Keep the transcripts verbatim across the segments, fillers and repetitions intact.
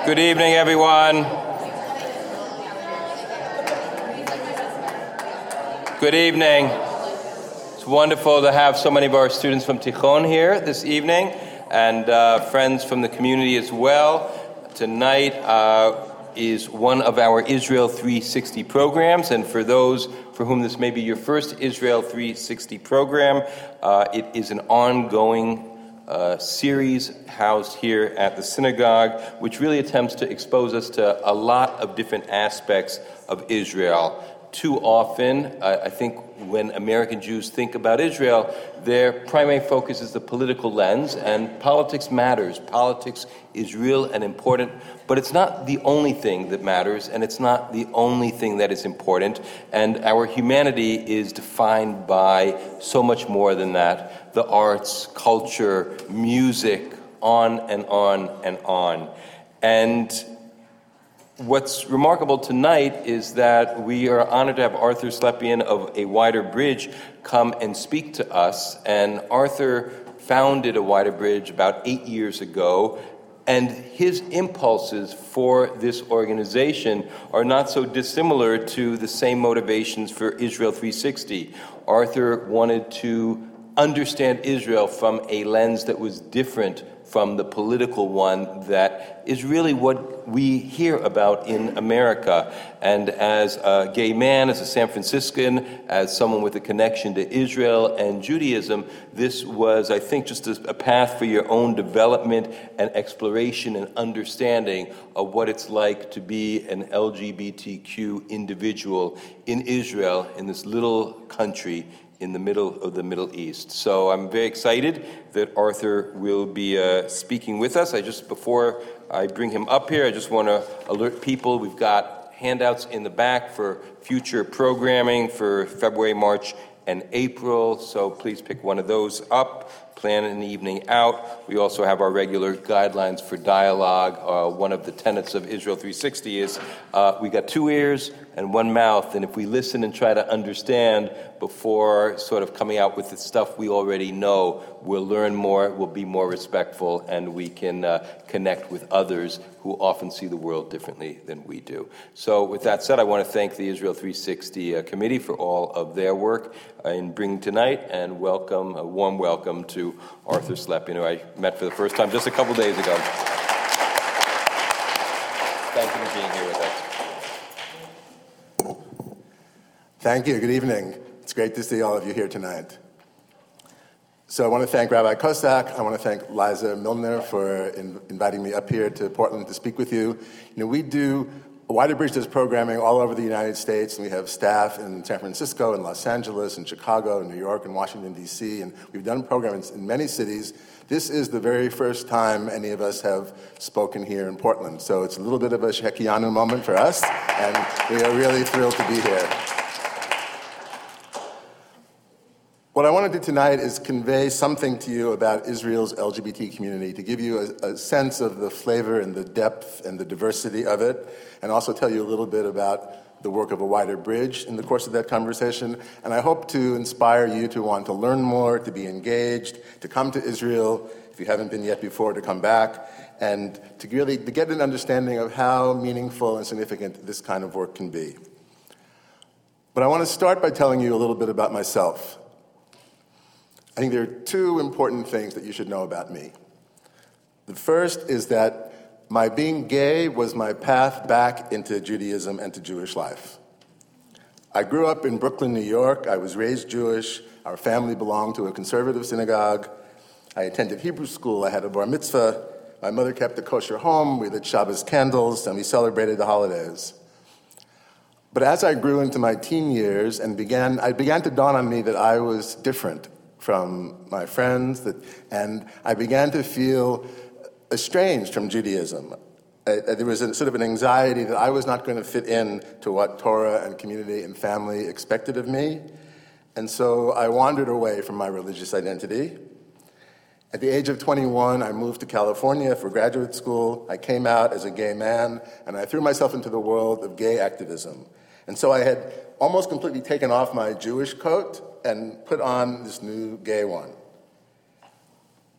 Good evening, everyone. Good evening. It's wonderful to have so many of our students from Tichon here this evening, and uh, friends from the community as well. Tonight uh, is one of our Israel three sixty programs, and for those for whom this may be your first Israel three sixty program, uh, it is an ongoing Uh, series housed here at the synagogue, which really attempts to expose us to a lot of different aspects of Israel. Too often, uh, I think when American Jews think about Israel, their primary focus is the political lens, and politics matters. Politics is real and important, but it's not the only thing that matters, and it's not the only thing that is important, and our humanity is defined by so much more than that. The arts, culture, music, on and on and on. And what's remarkable tonight is that we are honored to have Arthur Slepian of A Wider Bridge come and speak to us. And Arthur founded A Wider Bridge about eight years ago, and his impulses for this organization are not so dissimilar to the same motivations for Israel three sixty. Arthur wanted to understand Israel from a lens that was different from the political one that is really what we hear about in America. And as a gay man, as a San Franciscan, as someone with a connection to Israel and Judaism, this was, I think, just a, a path for your own development and exploration and understanding of what it's like to be an L G B T Q individual in Israel, in this little country in the middle of the Middle East. So I'm very excited that Arthur will be uh, speaking with us. I just, before I bring him up here, I just want to alert people, we've got handouts in the back for future programming for February, March, and April, so please pick one of those up. Plan an evening out. We also have our regular guidelines for dialogue. Uh, one of the tenets of Israel three sixty is uh, we got two ears and one mouth, and if we listen and try to understand before sort of coming out with the stuff we already know, we'll learn more, we'll be more respectful, and we can uh, connect with others who often see the world differently than we do. So with that said, I want to thank the Israel three sixty uh, committee for all of their work in bringing tonight, and welcome, a warm welcome to Arthur Slepian, who I met for the first time just a couple days ago. Thank you for being here with us. Thank you. Good evening. It's great to see all of you here tonight. So I want to thank Rabbi Kosak. I want to thank Liza Milner for in- inviting me up here to Portland to speak with you. You know, we do Wider Bridge does programming all over the United States, and we have staff in San Francisco and Los Angeles and Chicago and New York and Washington, D C, and we've done programs in many cities. This is the very first time any of us have spoken here in Portland, so it's a little bit of a Shekianu moment for us, and we are really thrilled to be here. What I want to do tonight is convey something to you about Israel's L G B T community, to give you a, a sense of the flavor and the depth and the diversity of it, and also tell you a little bit about the work of A Wider Bridge in the course of that conversation. And I hope to inspire you to want to learn more, to be engaged, to come to Israel, if you haven't been yet before, to come back, and to really to get an understanding of how meaningful and significant this kind of work can be. But I want to start by telling you a little bit about myself. I think there are two important things that you should know about me. The first is that my being gay was my path back into Judaism and to Jewish life. I grew up in Brooklyn, New York. I was raised Jewish. Our family belonged to a conservative synagogue. I attended Hebrew school. I had a bar mitzvah. My mother kept a kosher home. We lit Shabbos candles, and we celebrated the holidays. But as I grew into my teen years and began, it began to dawn on me that I was different from my friends, that, and I began to feel estranged from Judaism. Uh, there was a, sort of an anxiety that I was not going to fit in to what Torah and community and family expected of me. And so I wandered away from my religious identity. At the age of twenty-one, I moved to California for graduate school. I came out as a gay man, and I threw myself into the world of gay activism. And so I had almost completely taken off my Jewish coat and put on this new gay one.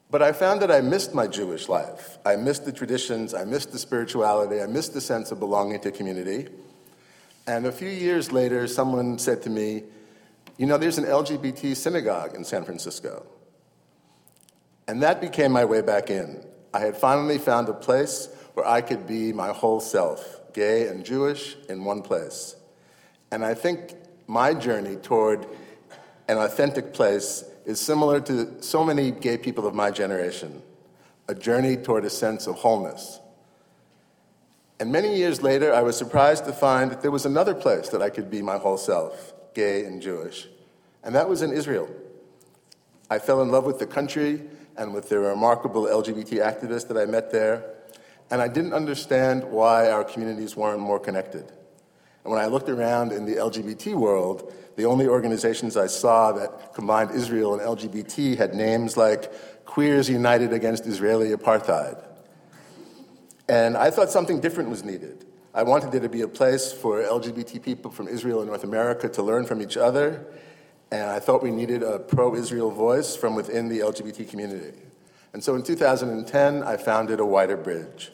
But I found that I missed my Jewish life. I missed the traditions, I missed the spirituality, I missed the sense of belonging to community. And a few years later, someone said to me, you know, there's an L G B T synagogue in San Francisco. And that became my way back in. I had finally found a place where I could be my whole self, gay and Jewish, in one place. And I think my journey toward an authentic place is similar to so many gay people of my generation, a journey toward a sense of wholeness. And many years later, I was surprised to find that there was another place that I could be my whole self, gay and Jewish, and that was in Israel. I fell in love with the country and with the remarkable L G B T activists that I met there, and I didn't understand why our communities weren't more connected. And when I looked around in the L G B T world, the only organizations I saw that combined Israel and L G B T had names like Queers United Against Israeli Apartheid. And I thought something different was needed. I wanted there to be a place for L G B T people from Israel and North America to learn from each other, and I thought we needed a pro-Israel voice from within the L G B T community. And so in two thousand ten, I founded A Wider Bridge.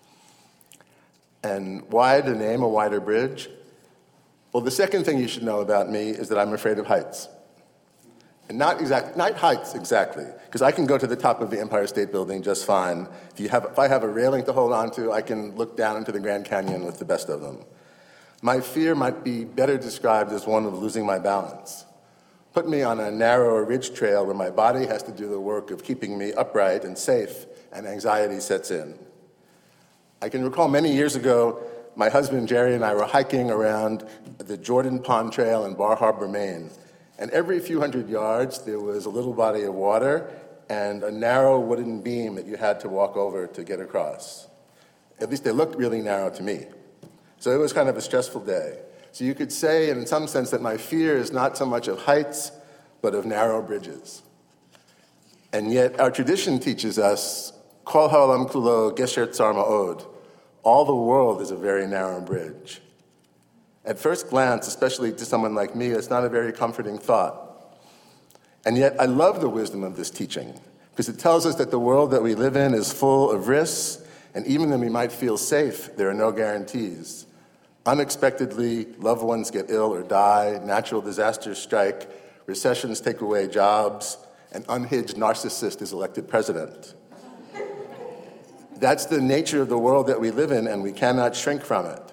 And why the name A Wider Bridge? Well, the second thing you should know about me is that I'm afraid of heights. And not exact, not heights exactly, because I can go to the top of the Empire State Building just fine. If, you have, if I have a railing to hold on to, I can look down into the Grand Canyon with the best of them. My fear might be better described as one of losing my balance. Put me on a narrow ridge trail where my body has to do the work of keeping me upright and safe, and anxiety sets in. I can recall many years ago, my husband Jerry and I were hiking around the Jordan Pond Trail in Bar Harbor, Maine. And every few hundred yards, there was a little body of water and a narrow wooden beam that you had to walk over to get across. At least they looked really narrow to me. So it was kind of a stressful day. So you could say, in some sense, that my fear is not so much of heights, but of narrow bridges. And yet our tradition teaches us, Kol ha'olam kulo gesher tzar ma'od. All the world is a very narrow bridge. At first glance, especially to someone like me, it's not a very comforting thought. And yet I love the wisdom of this teaching, because it tells us that the world that we live in is full of risks, and even when we might feel safe, there are no guarantees. Unexpectedly, loved ones get ill or die, natural disasters strike, recessions take away jobs, an unhinged narcissist is elected president. That's the nature of the world that we live in, and we cannot shrink from it.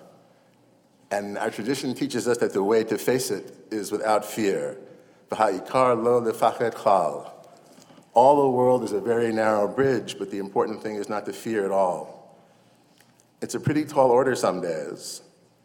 And our tradition teaches us that the way to face it is without fear. V'ha'ikar lo lefachet chal. All the world is a very narrow bridge, but the important thing is not to fear at all. It's a pretty tall order some days.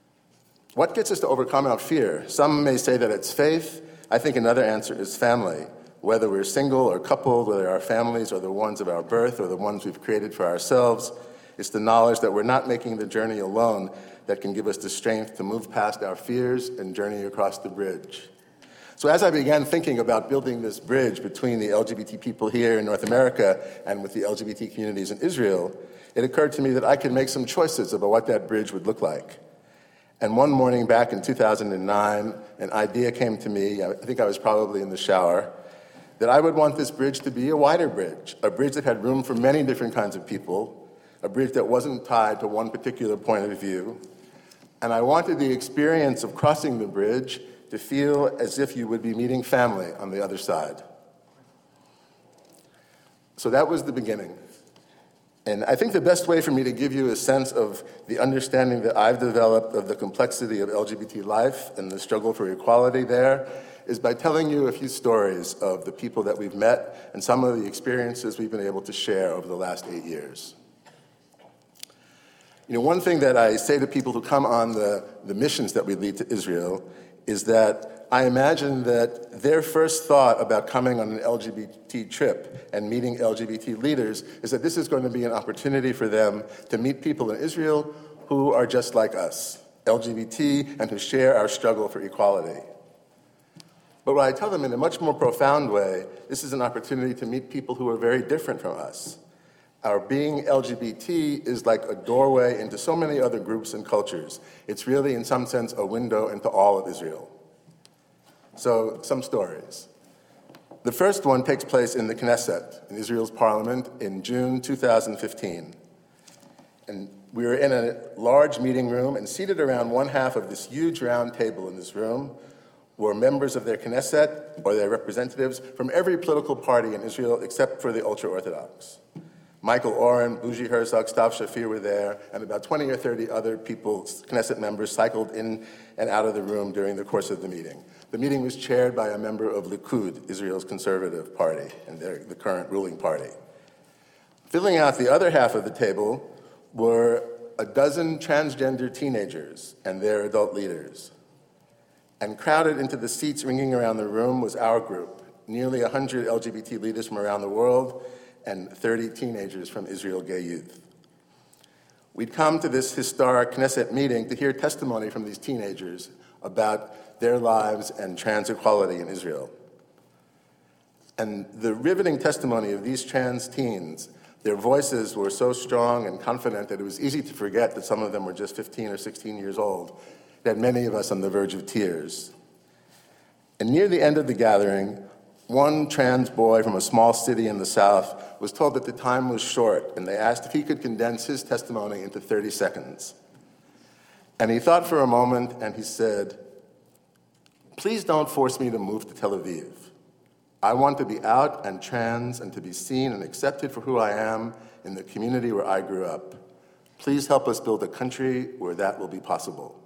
What gets us to overcome our fear? Some may say that it's faith. I think another answer is family. Whether we're single or coupled, whether our families are the ones of our birth or the ones we've created for ourselves, it's the knowledge that we're not making the journey alone that can give us the strength to move past our fears and journey across the bridge. So as I began thinking about building this bridge between the L G B T people here in North America and with the L G B T communities in Israel, it occurred to me that I could make some choices about what that bridge would look like. And one morning back in two thousand nine, an idea came to me, I think I was probably in the shower, that I would want this bridge to be a wider bridge, a bridge that had room for many different kinds of people, a bridge that wasn't tied to one particular point of view. And I wanted the experience of crossing the bridge to feel as if you would be meeting family on the other side. So that was the beginning. And I think the best way for me to give you a sense of the understanding that I've developed of the complexity of L G B T life and the struggle for equality there is by telling you a few stories of the people that we've met and some of the experiences we've been able to share over the last eight years. You know, one thing that I say to people who come on the, the missions that we lead to Israel is that I imagine that their first thought about coming on an L G B T trip and meeting L G B T leaders is that this is going to be an opportunity for them to meet people in Israel who are just like us, L G B T, and who share our struggle for equality. But what I tell them in a much more profound way, this is an opportunity to meet people who are very different from us. Our being L G B T is like a doorway into so many other groups and cultures. It's really, in some sense, a window into all of Israel. So, some stories. The first one takes place in the Knesset, in Israel's parliament, in June two thousand fifteen. And we were in a large meeting room, and seated around one half of this huge round table in this room were members of their Knesset or their representatives from every political party in Israel except for the ultra-Orthodox. Michael Oren, Bougie Herzog, Stav Shafir were there, and about twenty or thirty other people, Knesset members, cycled in and out of the room during the course of the meeting. The meeting was chaired by a member of Likud, Israel's conservative party, and their, the current ruling party. Filling out the other half of the table were a dozen transgender teenagers and their adult leaders. And crowded into the seats ringing around the room was our group, nearly one hundred L G B T leaders from around the world and thirty teenagers from Israel Gay Youth. We'd come to this historic Knesset meeting to hear testimony from these teenagers about their lives and trans equality in Israel. And the riveting testimony of these trans teens, their voices were so strong and confident that it was easy to forget that some of them were just fifteen or sixteen years old, that many of us on the verge of tears. And near the end of the gathering, one trans boy from a small city in the South was told that the time was short, and they asked if he could condense his testimony into thirty seconds. And he thought for a moment, and he said, "Please don't force me to move to Tel Aviv. I want to be out and trans and to be seen and accepted for who I am in the community where I grew up. Please help us build a country where that will be possible."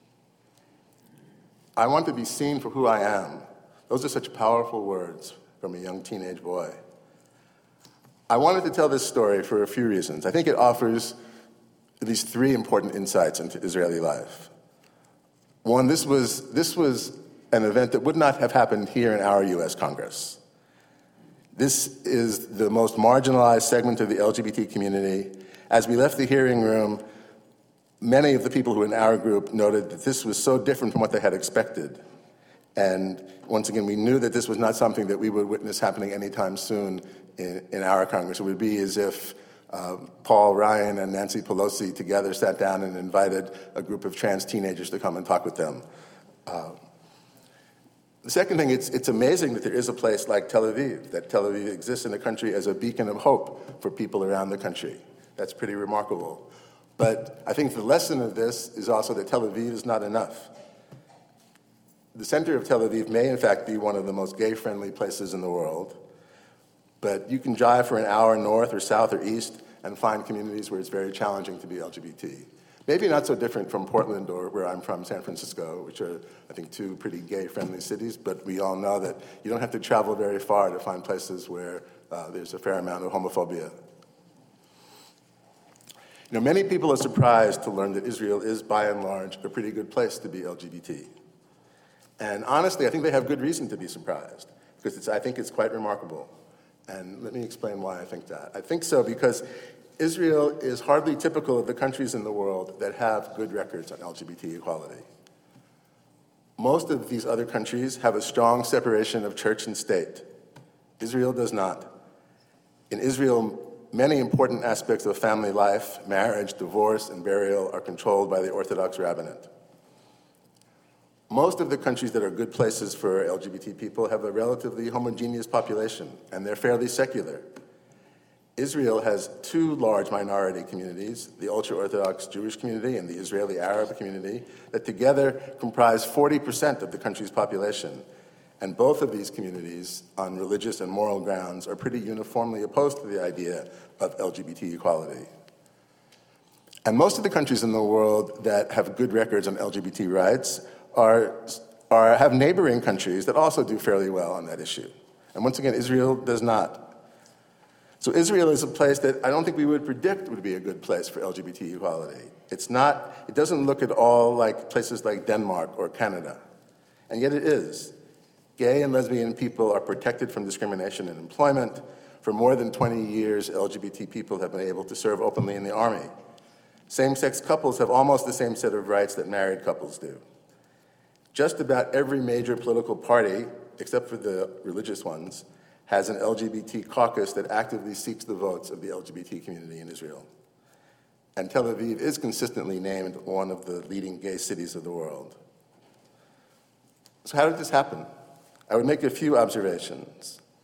I want to be seen for who I am. Those are such powerful words from a young teenage boy. I wanted to tell this story for a few reasons. I think it offers at least three important insights into Israeli life. One, this was, this was an event that would not have happened here in our U S Congress. This is the most marginalized segment of the L G B T community. As we left the hearing room, many of the people who were in our group noted that this was so different from what they had expected. And once again, we knew that this was not something that we would witness happening anytime soon in, in our Congress. It would be as if uh, Paul Ryan and Nancy Pelosi together sat down and invited a group of trans teenagers to come and talk with them. Uh, the second thing, it's, it's amazing that there is a place like Tel Aviv, that Tel Aviv exists in the country as a beacon of hope for people around the country. That's pretty remarkable. But I think the lesson of this is also that Tel Aviv is not enough. The center of Tel Aviv may, in fact, be one of the most gay-friendly places in the world, but you can drive for an hour north or south or east and find communities where it's very challenging to be L G B T. Maybe not so different from Portland or where I'm from, San Francisco, which are, I think, two pretty gay-friendly cities, but we all know that you don't have to travel very far to find places where uh, there's a fair amount of homophobia. You know, many people are surprised to learn that Israel is, by and large, a pretty good place to be L G B T. And honestly, I think they have good reason to be surprised, because it's, I think it's quite remarkable. And let me explain why I think that. I think so because Israel is hardly typical of the countries in the world that have good records on L G B T equality. Most of these other countries have a strong separation of church and state. Israel does not. In Israel, many important aspects of family life, marriage, divorce, and burial are controlled by the Orthodox rabbinate. Most of the countries that are good places for L G B T people have a relatively homogeneous population, and they're fairly secular. Israel has two large minority communities, the ultra-Orthodox Jewish community and the Israeli Arab community, that together comprise forty percent of the country's population. And both of these communities, on religious and moral grounds, are pretty uniformly opposed to the idea of L G B T equality. And most of the countries in the world that have good records on L G B T rights are, are, have neighboring countries that also do fairly well on that issue. And once again, Israel does not. So Israel is a place that I don't think we would predict would be a good place for L G B T equality. It's not, it doesn't look at all like places like Denmark or Canada. And yet it is. Gay and lesbian people are protected from discrimination in employment. For more than twenty years, L G B T people have been able to serve openly in the army. Same-sex couples have almost the same set of rights that married couples do. Just about every major political party, except for the religious ones, has an L G B T caucus that actively seeks the votes of the L G B T community in Israel. And Tel Aviv is consistently named one of the leading gay cities of the world. So how did this happen? I would make a few observations.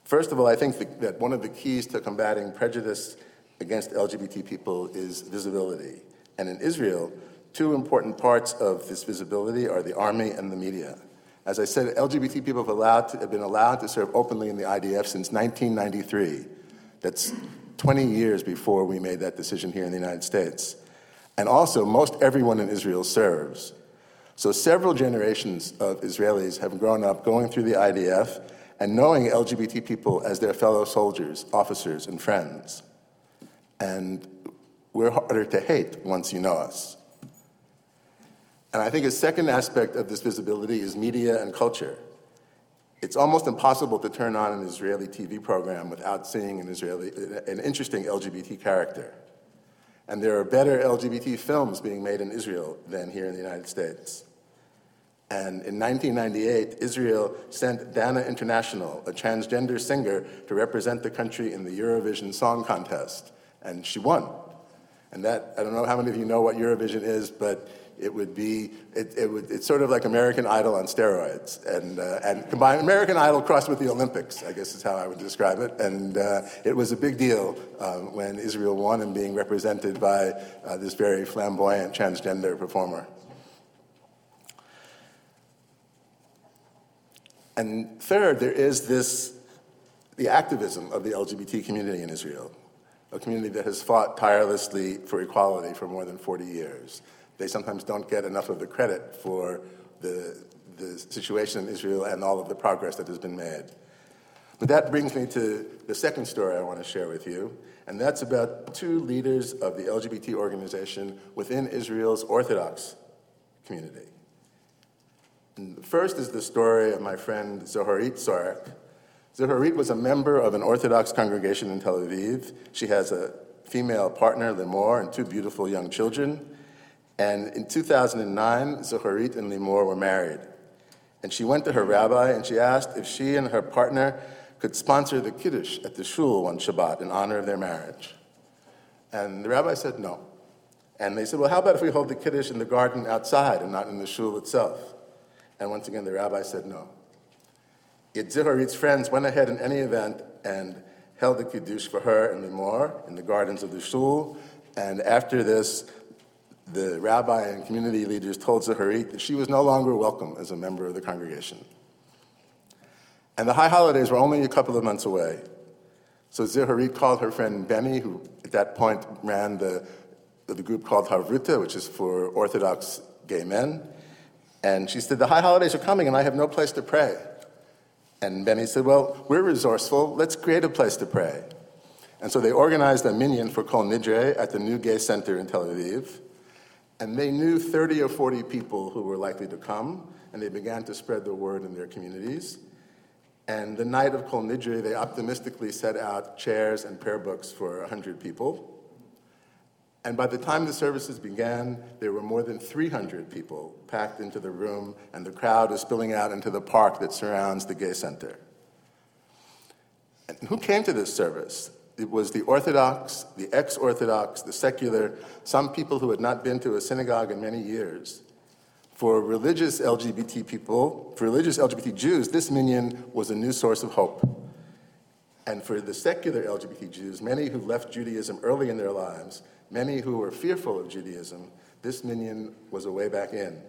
First of all, I think that, that one of the keys to combating prejudice against L G B T people is visibility. And in Israel, two important parts of this visibility are the army and the media. As I said, L G B T people have, allowed to, have been allowed to serve openly in the I D F since nineteen ninety-three. That's twenty years before we made that decision here in the United States. And also, most everyone in Israel serves. So several generations of Israelis have grown up going through the I D F and knowing L G B T people as their fellow soldiers, officers, and friends. And we're harder to hate once you know us. And I think a second aspect of this visibility is media and culture. It's almost impossible to turn on an Israeli T V program without seeing an Israeli, an interesting L G B T character. And there are better L G B T films being made in Israel than here in the United States. And in nineteen ninety-eight, Israel sent Dana International, a transgender singer, to represent the country in the Eurovision Song Contest. And she won. And that, I don't know how many of you know what Eurovision is, but it would be, it, it would, it's sort of like American Idol on steroids. And, uh, and combine American Idol crossed with the Olympics, I guess is how I would describe it. And uh, it was a big deal um, when Israel won and being represented by uh, this very flamboyant transgender performer. And third, there is this, the activism of the L G B T community in Israel, a community that has fought tirelessly for equality for more than forty years. They sometimes don't get enough of the credit for the, the situation in Israel and all of the progress that has been made. But that brings me to the second story I want to share with you, and that's about two leaders of the L G B T organization within Israel's Orthodox community. And the first is the story of my friend Zoharit Sorek. Zoharit was a member of an Orthodox congregation in Tel Aviv. She has a female partner, Limor, and two beautiful young children. And in two thousand nine, Zoharit and Limor were married. And she went to her rabbi and she asked if she and her partner could sponsor the Kiddush at the shul one Shabbat in honor of their marriage. And the rabbi said no. And they said, well, how about if we hold the Kiddush in the garden outside and not in the shul itself? And once again, the rabbi said no. Yet Zoharit's friends went ahead in any event and held the Kiddush for her and Limor in the gardens of the shul. And after this, the rabbi and community leaders told Zoharit that she was no longer welcome as a member of the congregation. And the high holidays were only a couple of months away. So Zoharit called her friend Benny, who at that point ran the, the group called Havruta, which is for Orthodox gay men. And she said, the high holidays are coming and I have no place to pray. And Benny said, well, we're resourceful. Let's create a place to pray. And so they organized a minyan for Kol Nidre at the new gay center in Tel Aviv. And they knew thirty or forty people who were likely to come, and they began to spread the word in their communities. And the night of Kol Nidre, they optimistically set out chairs and prayer books for one hundred people. And by the time the services began, there were more than three hundred people packed into the room, and the crowd was spilling out into the park that surrounds the gay center. And who came to this service? It was the Orthodox, the ex-Orthodox, the secular, some people who had not been to a synagogue in many years. For religious L G B T people, for religious L G B T Jews, this minyan was a new source of hope. And for the secular L G B T Jews, many who left Judaism early in their lives, many who were fearful of Judaism, this minyan was a way back in.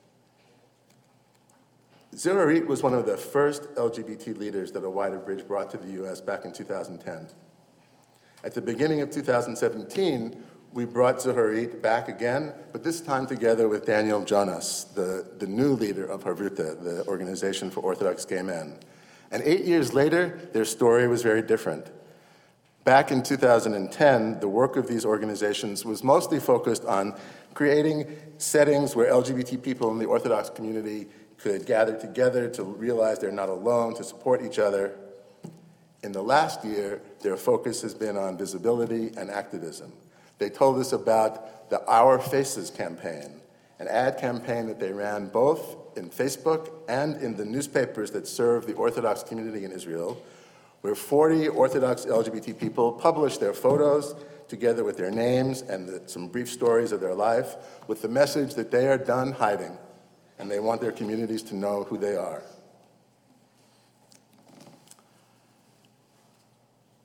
Zoharit was one of the first L G B T leaders that Oweida Bridge brought to the U S back in two thousand ten. At the beginning of two thousand seventeen, we brought Zoharit back again, but this time together with Daniel Jonas, the, the new leader of Havruta, the Organization for Orthodox Gay Men. And eight years later, their story was very different. Back in two thousand ten, the work of these organizations was mostly focused on creating settings where L G B T people in the Orthodox community could gather together to realize they're not alone, to support each other. In the last year, their focus has been on visibility and activism. They told us about the Our Faces campaign, an ad campaign that they ran both in Facebook and in the newspapers that serve the Orthodox community in Israel, where forty Orthodox L G B T people published their photos together with their names and the, some brief stories of their life with the message that they are done hiding and they want their communities to know who they are.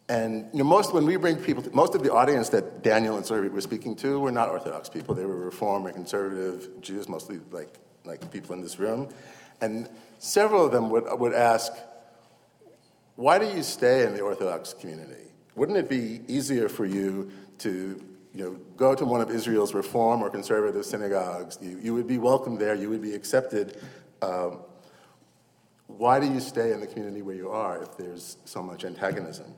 And you know, most when we bring people, to, most of the audience that Daniel and Zuri were speaking to were not Orthodox people. They were Reform or conservative Jews, mostly like like people in this room. And several of them would would ask, "Why do you stay in the Orthodox community? Wouldn't it be easier for you to, you know, go to one of Israel's Reform or conservative synagogues? You you would be welcome there. You would be accepted. Um, why do you stay in the community where you are if there's so much antagonism?"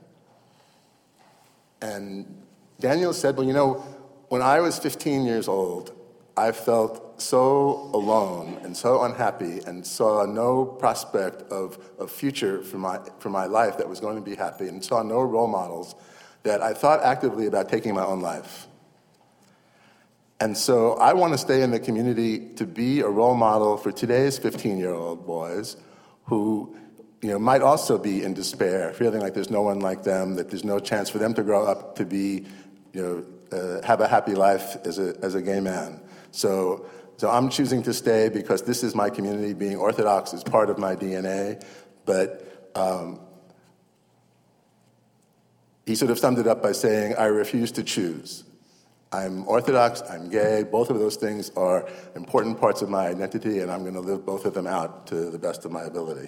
And Daniel said, well, you know, when I was fifteen years old, I felt so alone and so unhappy and saw no prospect of a future for my, for my life that was going to be happy and saw no role models that I thought actively about taking my own life. And so I want to stay in the community to be a role model for today's fifteen-year-old boys who, you know, might also be in despair, feeling like there's no one like them, that there's no chance for them to grow up to be, you know, uh, have a happy life as a as a gay man. So, so I'm choosing to stay because this is my community. Being Orthodox is part of my D N A. But um, he sort of summed it up by saying, "I refuse to choose. I'm Orthodox, I'm gay. Both of those things are important parts of my identity, and I'm going to live both of them out to the best of my ability."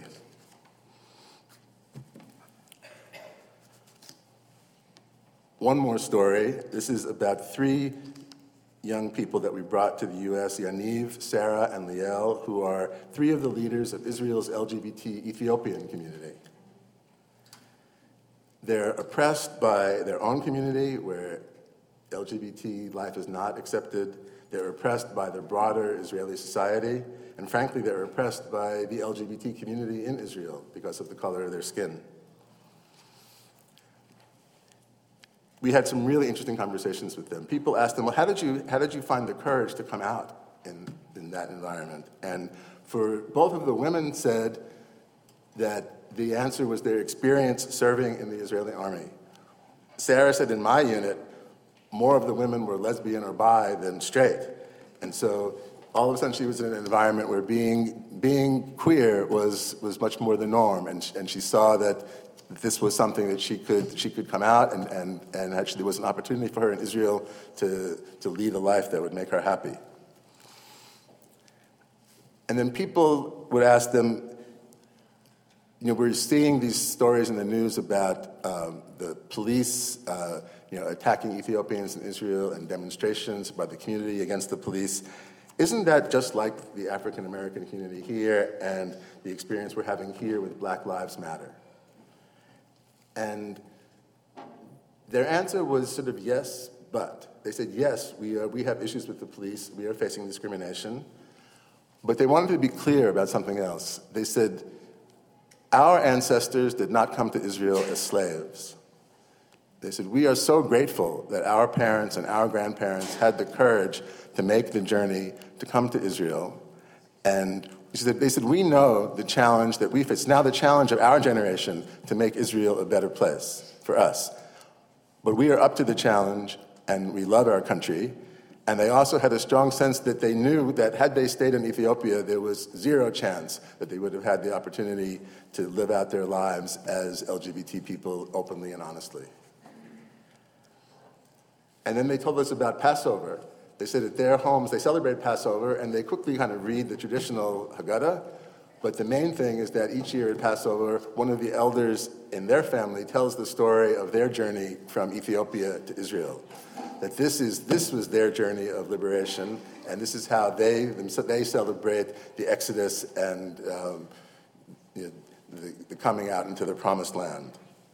One more story. This is about three young people that we brought to the U S, Yaniv, Sarah, and Liel, who are three of the leaders of Israel's L G B T Ethiopian community. They're oppressed by their own community, where L G B T life is not accepted. They're oppressed by the broader Israeli society. And frankly, they're oppressed by the L G B T community in Israel because of the color of their skin. We had some really interesting conversations with them. People asked them, well, how did you, how did you find the courage to come out in, in that environment? And for both of the women said that the answer was their experience serving in the Israeli army. Sarah said, in my unit, more of the women were lesbian or bi than straight. And so all of a sudden she was in an environment where being, being queer was, was much more the norm. And, and she saw that this was something that she could she could come out and, and, and actually there was an opportunity for her in Israel to, to lead a life that would make her happy. And then people would ask them, you know, we're seeing these stories in the news about um, the police, uh, you know, attacking Ethiopians in Israel and demonstrations by the community against the police. Isn't that just like the African American community here and the experience we're having here with Black Lives Matter? And their answer was sort of yes, but. They said, yes, we, are, we have issues with the police, we are facing discrimination, but they wanted to be clear about something else. They said, our ancestors did not come to Israel as slaves. They said, we are so grateful that our parents and our grandparents had the courage to make the journey to come to Israel. And they said, we know the challenge that we face. It's now the challenge of our generation to make Israel a better place for us. But we are up to the challenge, and we love our country. And they also had a strong sense that they knew that had they stayed in Ethiopia, there was zero chance that they would have had the opportunity to live out their lives as L G B T people openly and honestly. And then they told us about Passover. They said at their homes, they celebrate Passover, and they quickly kind of read the traditional Haggadah. But the main thing is that each year at Passover, one of the elders in their family tells the story of their journey from Ethiopia to Israel. That this is this was their journey of liberation, and this is how they they celebrate the Exodus and um, you know, the, the coming out into the Promised Land.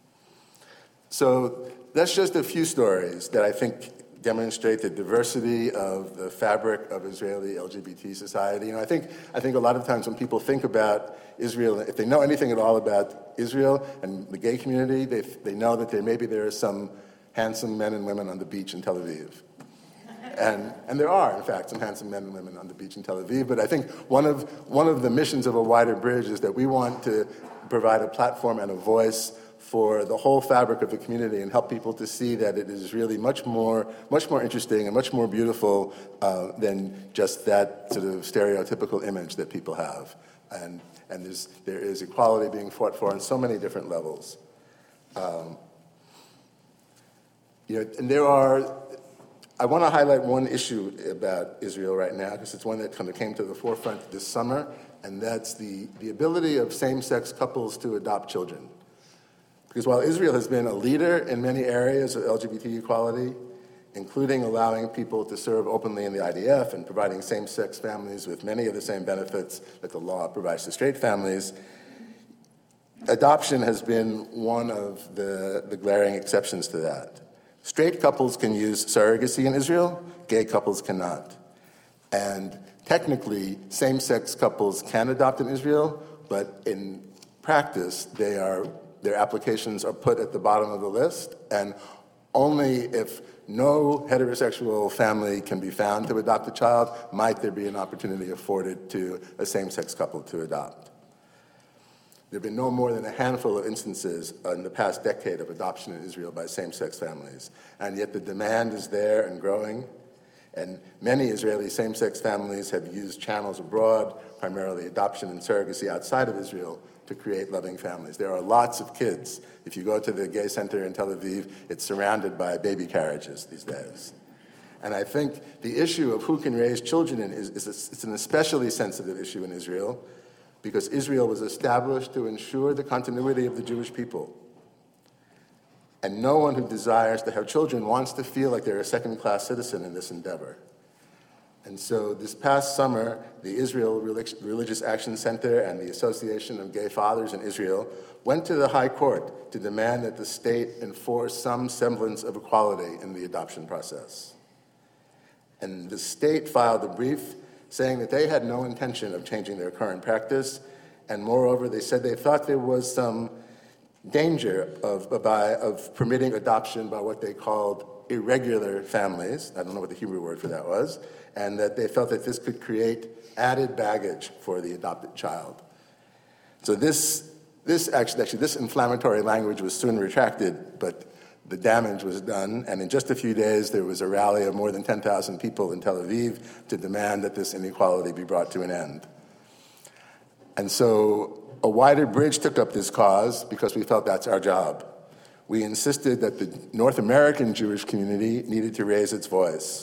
So that's just a few stories that I think demonstrate the diversity of the fabric of Israeli L G B T society. You know, I think I think a lot of times when people think about Israel, if they know anything at all about Israel and the gay community, they they know that there maybe there are some handsome men and women on the beach in Tel Aviv. And and there are, in fact, some handsome men and women on the beach in Tel Aviv. But I think one of one of the missions of A Wider Bridge is that we want to provide a platform and a voice for the whole fabric of the community and help people to see that it is really much more, much more interesting and much more beautiful uh, than just that sort of stereotypical image that people have. And and there's there is equality being fought for on so many different levels. Um, You know, and there are, I want to highlight one issue about Israel right now, because it's one that kind of came to the forefront this summer, and that's the, the ability of same-sex couples to adopt children. Because while Israel has been a leader in many areas of L G B T equality, including allowing people to serve openly in the I D F and providing same-sex families with many of the same benefits that the law provides to straight families, adoption has been one of the, the glaring exceptions to that. Straight couples can use surrogacy in Israel, gay couples cannot. And technically, same-sex couples can adopt in Israel, but in practice, they are, their applications are put at the bottom of the list, and only if no heterosexual family can be found to adopt a child might there be an opportunity afforded to a same-sex couple to adopt. There have been no more than a handful of instances in the past decade of adoption in Israel by same-sex families, and yet the demand is there and growing, and many Israeli same-sex families have used channels abroad, primarily adoption and surrogacy outside of Israel, to create loving families. There are lots of kids. If you go to the gay center in Tel Aviv, it's surrounded by baby carriages these days. And I think the issue of who can raise children in is, is a, it's an especially sensitive issue in Israel, because Israel was established to ensure the continuity of the Jewish people. And no one who desires to have children wants to feel like they're a second-class citizen in this endeavor. And so this past summer, the Israel Religious Action Center and the Association of Gay Fathers in Israel went to the High Court to demand that the state enforce some semblance of equality in the adoption process. And the state filed a brief saying that they had no intention of changing their current practice, and moreover, they said they thought there was some danger of, by, of permitting adoption by what they called irregular families, I don't know what the Hebrew word for that was, and that they felt that this could create added baggage for the adopted child. So this, this actually, actually, this inflammatory language was soon retracted, but the damage was done, and in just a few days, there was a rally of more than ten thousand people in Tel Aviv to demand that this inequality be brought to an end. And so a wider bridge took up this cause because we felt that's our job. We insisted that the North American Jewish community needed to raise its voice.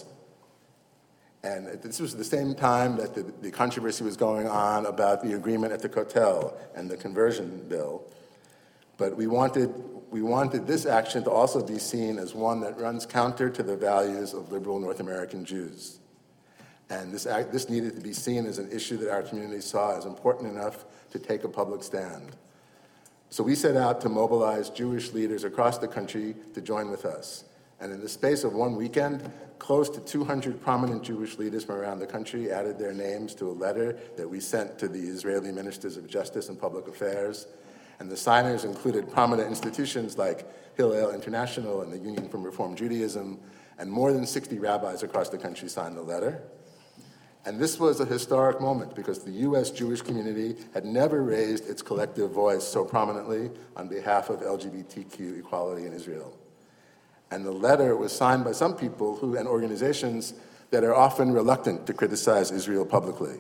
And this was the same time that the, the controversy was going on about the agreement at the Kotel and the conversion bill. But we wanted, we wanted this action to also be seen as one that runs counter to the values of liberal North American Jews. And this, act, this needed to be seen as an issue that our community saw as important enough to take a public stand. So we set out to mobilize Jewish leaders across the country to join with us. And in the space of one weekend, close to two hundred prominent Jewish leaders from around the country added their names to a letter that we sent to the Israeli Ministers of Justice and Public Affairs. And the signers included prominent institutions like Hillel International and the Union for Reform Judaism, and more than sixty rabbis across the country signed the letter. And this was a historic moment because the U S Jewish community had never raised its collective voice so prominently on behalf of L G B T Q equality in Israel. And the letter was signed by some people who, and organizations that are often reluctant to criticize Israel publicly.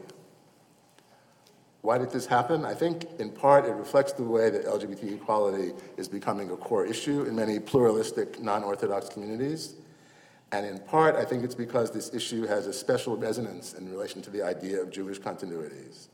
Why did this happen? I think in part it reflects the way that L G B T equality is becoming a core issue in many pluralistic, non-Orthodox communities. And in part, I think it's because this issue has a special resonance in relation to the idea of Jewish continuities.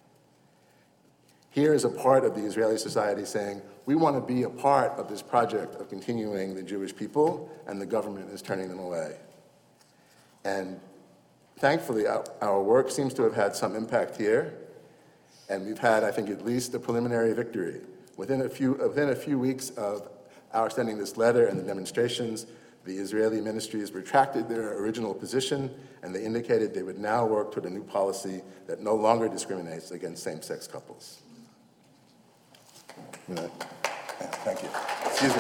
Here is a part of the Israeli society saying, we want to be a part of this project of continuing the Jewish people, and the government is turning them away. And thankfully, our, our work seems to have had some impact here, and we've had, I think, at least a preliminary victory. Within a few, within a few weeks of our sending this letter and the demonstrations, the Israeli ministries retracted their original position, and they indicated they would now work toward a new policy that no longer discriminates against same-sex couples. You know, yeah, thank you. Excuse me.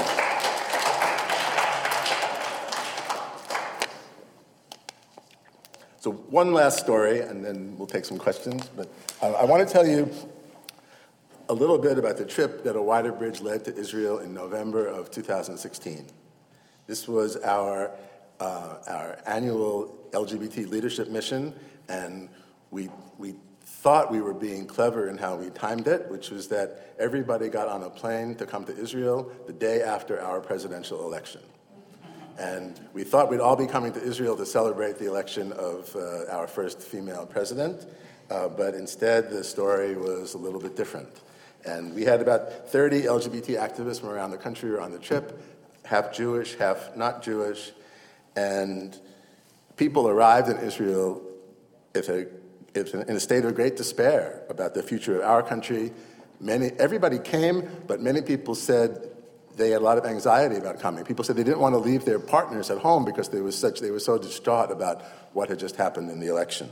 So one last story, and then we'll take some questions. But uh, I want to tell you a little bit about the trip that a wider bridge led to Israel in November of two thousand sixteen. This was our, uh, our annual L G B T leadership mission, and we, we thought we were being clever in how we timed it, which was that everybody got on a plane to come to Israel the day after our presidential election. And we thought we'd all be coming to Israel to celebrate the election of uh, our first female president, uh, but instead the story was a little bit different. And we had about thirty L G B T activists from around the country who were on the trip, half Jewish, half not Jewish, and people arrived in Israel if a, if in a state of great despair about the future of our country. Many, everybody came, but many people said they had a lot of anxiety about coming. People said they didn't want to leave their partners at home because they, was such, they were so distraught about what had just happened in the election.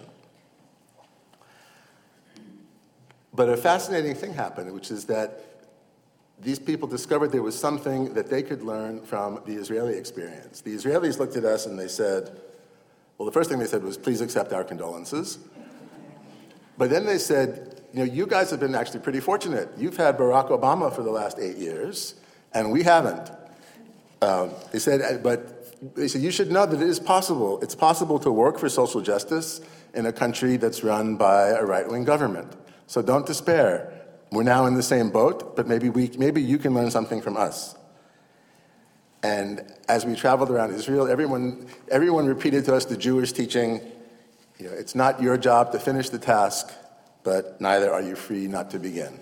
But a fascinating thing happened, which is that these people discovered there was something that they could learn from the Israeli experience. The Israelis looked at us and they said, well, the first thing they said was, please accept our condolences. But then they said, you know, you guys have been actually pretty fortunate. You've had Barack Obama for the last eight years, and we haven't. Um, they said, but they said, you should know that it is possible. It's possible to work for social justice in a country that's run by a right-wing government. So don't despair. We're now in the same boat, but maybe we, maybe you can learn something from us. And as we traveled around Israel, everyone, everyone repeated to us the Jewish teaching, you know, it's not your job to finish the task, but neither are you free not to begin.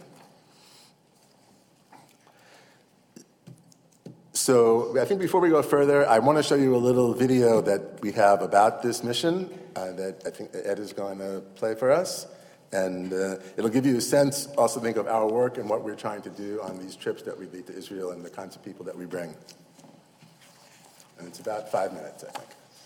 So I think before we go further, I want to show you a little video that we have about this mission uh, that I think Ed is going to play for us. And uh, it'll give you a sense, also think of our work and what we're trying to do on these trips that we lead to Israel and the kinds of people that we bring. And it's about five minutes, I think.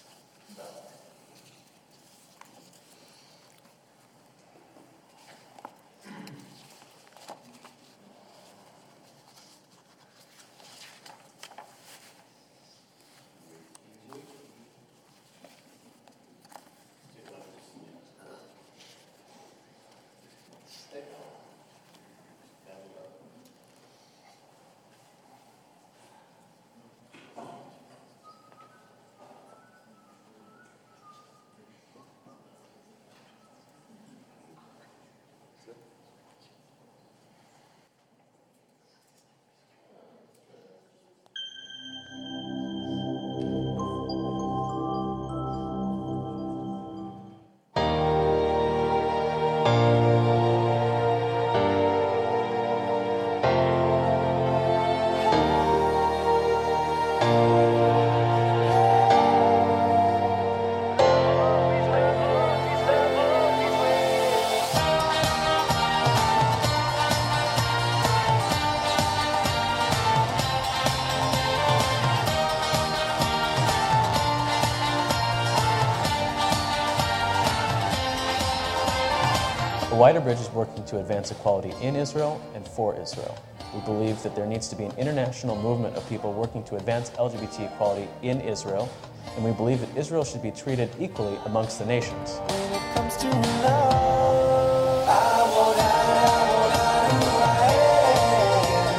The Wider Bridge is working to advance equality in Israel and for Israel. We believe that there needs to be an international movement of people working to advance L G B T equality in Israel, and we believe that Israel should be treated equally amongst the nations. When it comes to love, I won't hide, I won't hide who I am.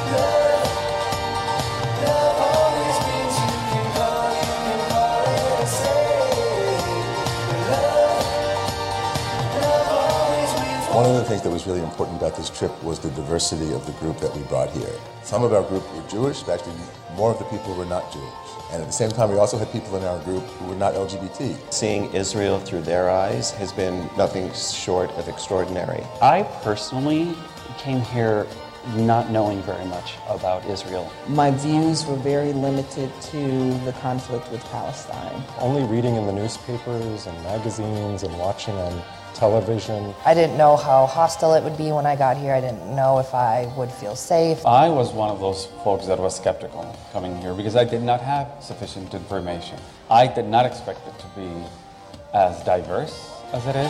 Love, love always means you can call, you can call it a slave. Love, love always means. One of the things that was really important about this trip was the diversity of the group that we brought here. Some of our group were Jewish, but actually more of the people were not Jewish. And at the same time, we also had people in our group who were not L G B T. Seeing Israel through their eyes has been nothing short of extraordinary. I personally came here not knowing very much about Israel. My views were very limited to the conflict with Palestine. Only reading in the newspapers and magazines and watching on television. I didn't know how hostile it would be when I got here. I didn't know if I would feel safe. I was one of those folks that was skeptical coming here because I did not have sufficient information. I did not expect it to be as diverse as it is.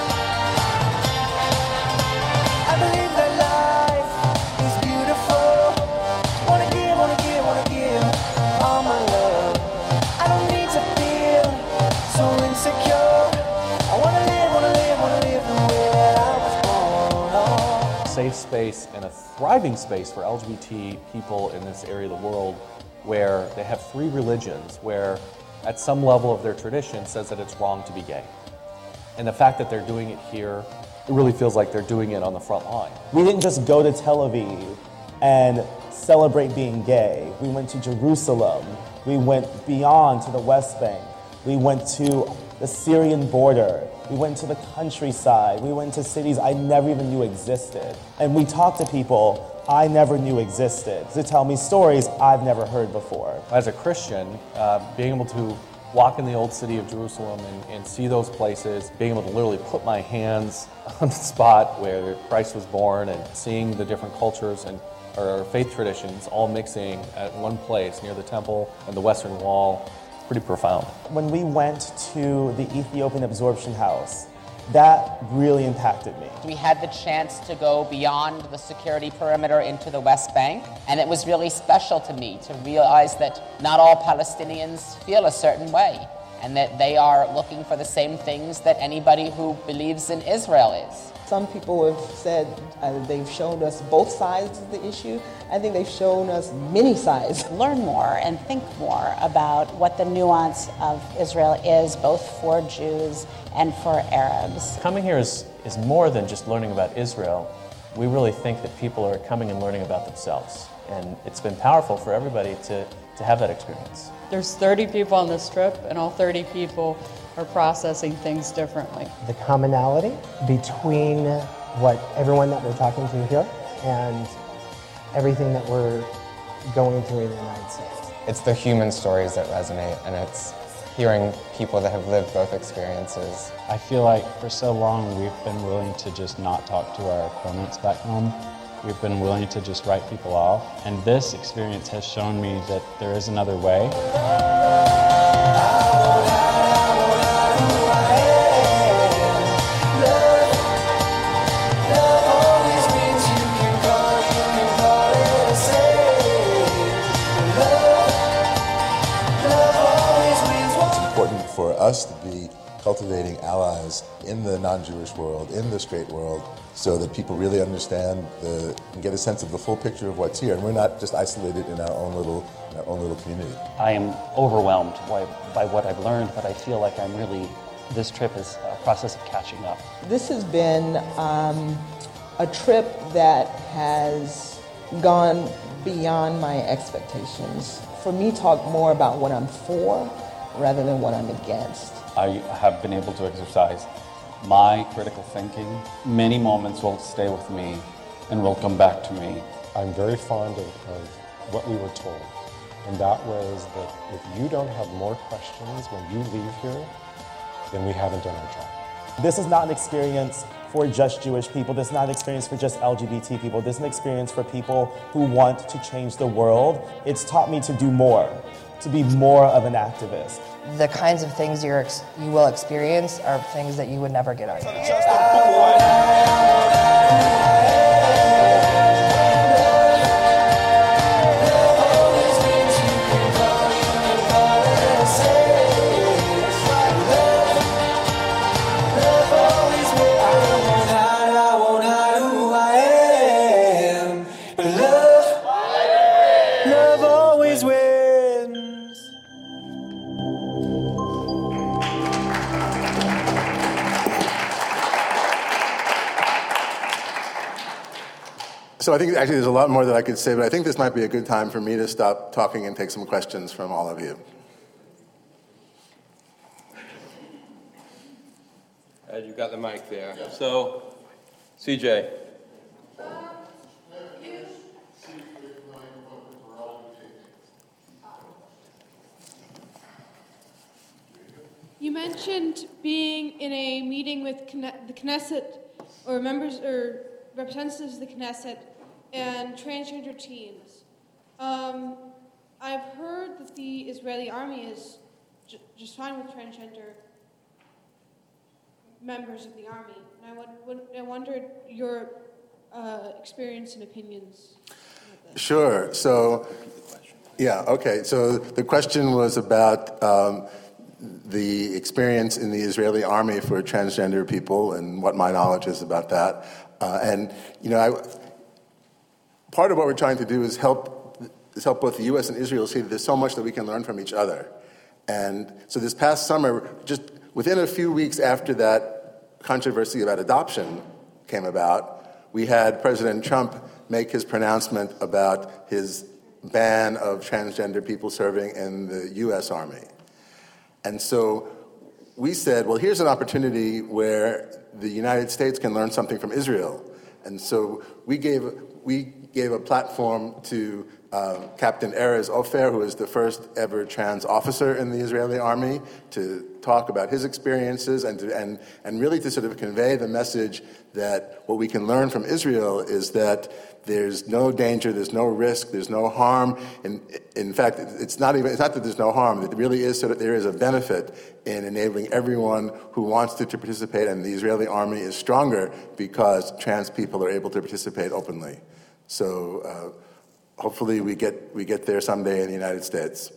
I believe that life is beautiful. Wanna give, wanna give, wanna give all my love. I don't need to feel so insecure. I wanna live, wanna live, wanna live the way that I was born. Oh. Safe space and a thriving space for L G B T people in this area of the world where they have three religions, where at some level of their tradition says that it's wrong to be gay. And the fact that they're doing it here, it really feels like they're doing it on the front line. We didn't just go to Tel Aviv and celebrate being gay. We went to Jerusalem We went beyond to the West Bank. We went to the Syrian border. We went to the countryside. We went to cities I never even knew existed. And we talked to people I never knew existed to tell me stories I've never heard before. As a Christian, uh, being able to walk in the old city of Jerusalem and, and see those places, being able to literally put my hands on the spot where Christ was born and seeing the different cultures and or faith traditions all mixing at one place near the temple and the Western Wall, pretty profound. When we went to the Ethiopian Absorption House, that really impacted me. We had the chance to go beyond the security perimeter into the West Bank, and it was really special to me to realize that not all Palestinians feel a certain way, and that they are looking for the same things that anybody who believes in Israel is. Some people have said uh, they've shown us both sides of the issue. I think they've shown us many sides. Learn more and think more about what the nuance of Israel is, both for Jews and for Arabs. Coming here is, is more than just learning about Israel. We really think that people are coming and learning about themselves. And it's been powerful for everybody to, to have that experience. There's thirty people on this trip, and all thirty people are processing things differently. The commonality between what everyone that we're talking to here and everything that we're going through in the United States. It's the human stories that resonate, and it's hearing people that have lived both experiences. I feel like for so long we've been willing to just not talk to our opponents back home. We've been willing to just write people off, and this experience has shown me that there is another way. For us to be cultivating allies in the non-Jewish world, in the straight world, so that people really understand the, and get a sense of the full picture of what's here, and we're not just isolated in our own little, in our own little community. I am overwhelmed by, by what I've learned, but I feel like I'm really, this trip is a process of catching up. This has been um, a trip that has gone beyond my expectations. For me, talk more about what I'm for rather than what I'm against. I have been able to exercise my critical thinking. Many moments will stay with me and will come back to me. I'm very fond of, of what we were told, and that was that if you don't have more questions when you leave here, then we haven't done our job. This is not an experience for just Jewish people. This is not an experience for just L G B T people. This is an experience for people who want to change the world. It's taught me to do more, to be more of an activist. The kinds of things you're ex- you will experience are things that you would never get out here. So I think actually there's a lot more that I could say, but I think this might be a good time for me to stop talking and take some questions from all of you. Ed, you got the mic there. So, C J. You mentioned being in a meeting with the Knesset, or members, or representatives of the Knesset, and transgender teens. Um, I've heard that the Israeli army is j- just fine with transgender members of the army, and I, would, would, I wondered your uh, experience and opinions. Sure. So, yeah, okay. So the question was about um, the experience in the Israeli army for transgender people and what my knowledge is about that. Uh, and, you know, I, part of what we're trying to do is help, is help both the U S and Israel see that there's so much that we can learn from each other. And so this past summer, just within a few weeks after that controversy about adoption came about, we had President Trump make his pronouncement about his ban of transgender people serving in the U S Army. And so we said, well, here's an opportunity where the United States can learn something from Israel. And so we gave, we gave a platform to uh, Captain Erez Ofer, who is the first ever trans officer in the Israeli army, to talk about his experiences and, to, and, and really to sort of convey the message that what we can learn from Israel is that there's no danger, there's no risk, there's no harm. In, in fact, it's not even, it's not that there's no harm, it really is so that there is a benefit in enabling everyone who wants to, to participate, and the Israeli army is stronger because trans people are able to participate openly. So uh, hopefully we get, we get there someday in the United States.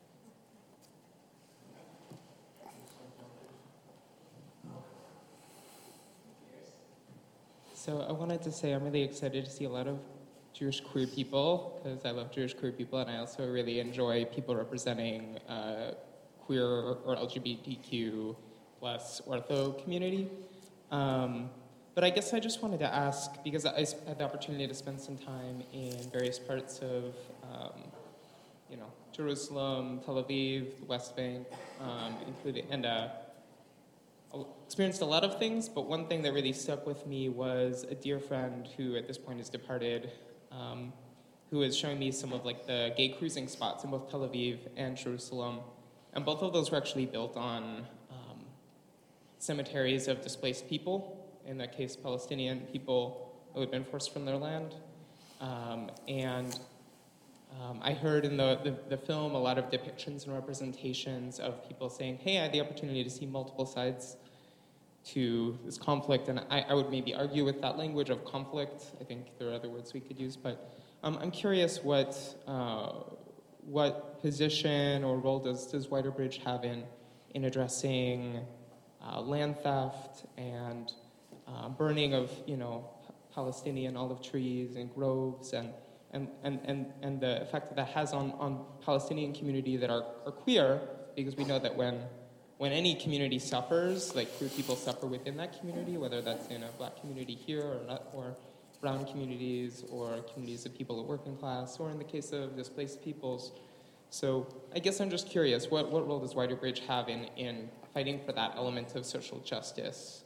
So I wanted to say I'm really excited to see a lot of Jewish queer people, because I love Jewish queer people, and I also really enjoy people representing uh, queer or L G B T Q plus ortho community. Um, but I guess I just wanted to ask, because I had the opportunity to spend some time in various parts of, um, you know, Jerusalem, Tel Aviv, the West Bank, um, including, and uh, experienced a lot of things, but one thing that really stuck with me was a dear friend who at this point is departed, um, who was showing me some of like the gay cruising spots in both Tel Aviv and Jerusalem. And both of those were actually built on um, cemeteries of displaced people, in that case Palestinian people who had been forced from their land. Um, and um, I heard in the, the, the film a lot of depictions and representations of people saying, hey, I had the opportunity to see multiple sides to this conflict, and I, I would maybe argue with that language of conflict. I think there are other words we could use, but um, I'm curious what uh, what position or role does, does Whiterbridge have in, in addressing uh, land theft and uh, burning of, you know, Palestinian olive trees and groves, and and, and, and, and the effect that that has on, on Palestinian community that are, are queer, because we know that when When any community suffers, like queer people suffer within that community, whether that's in a black community here or not, or brown communities or communities of people of working class, or in the case of displaced peoples. So I guess I'm just curious, what, what role does Whiterbridge have in, in fighting for that element of social justice?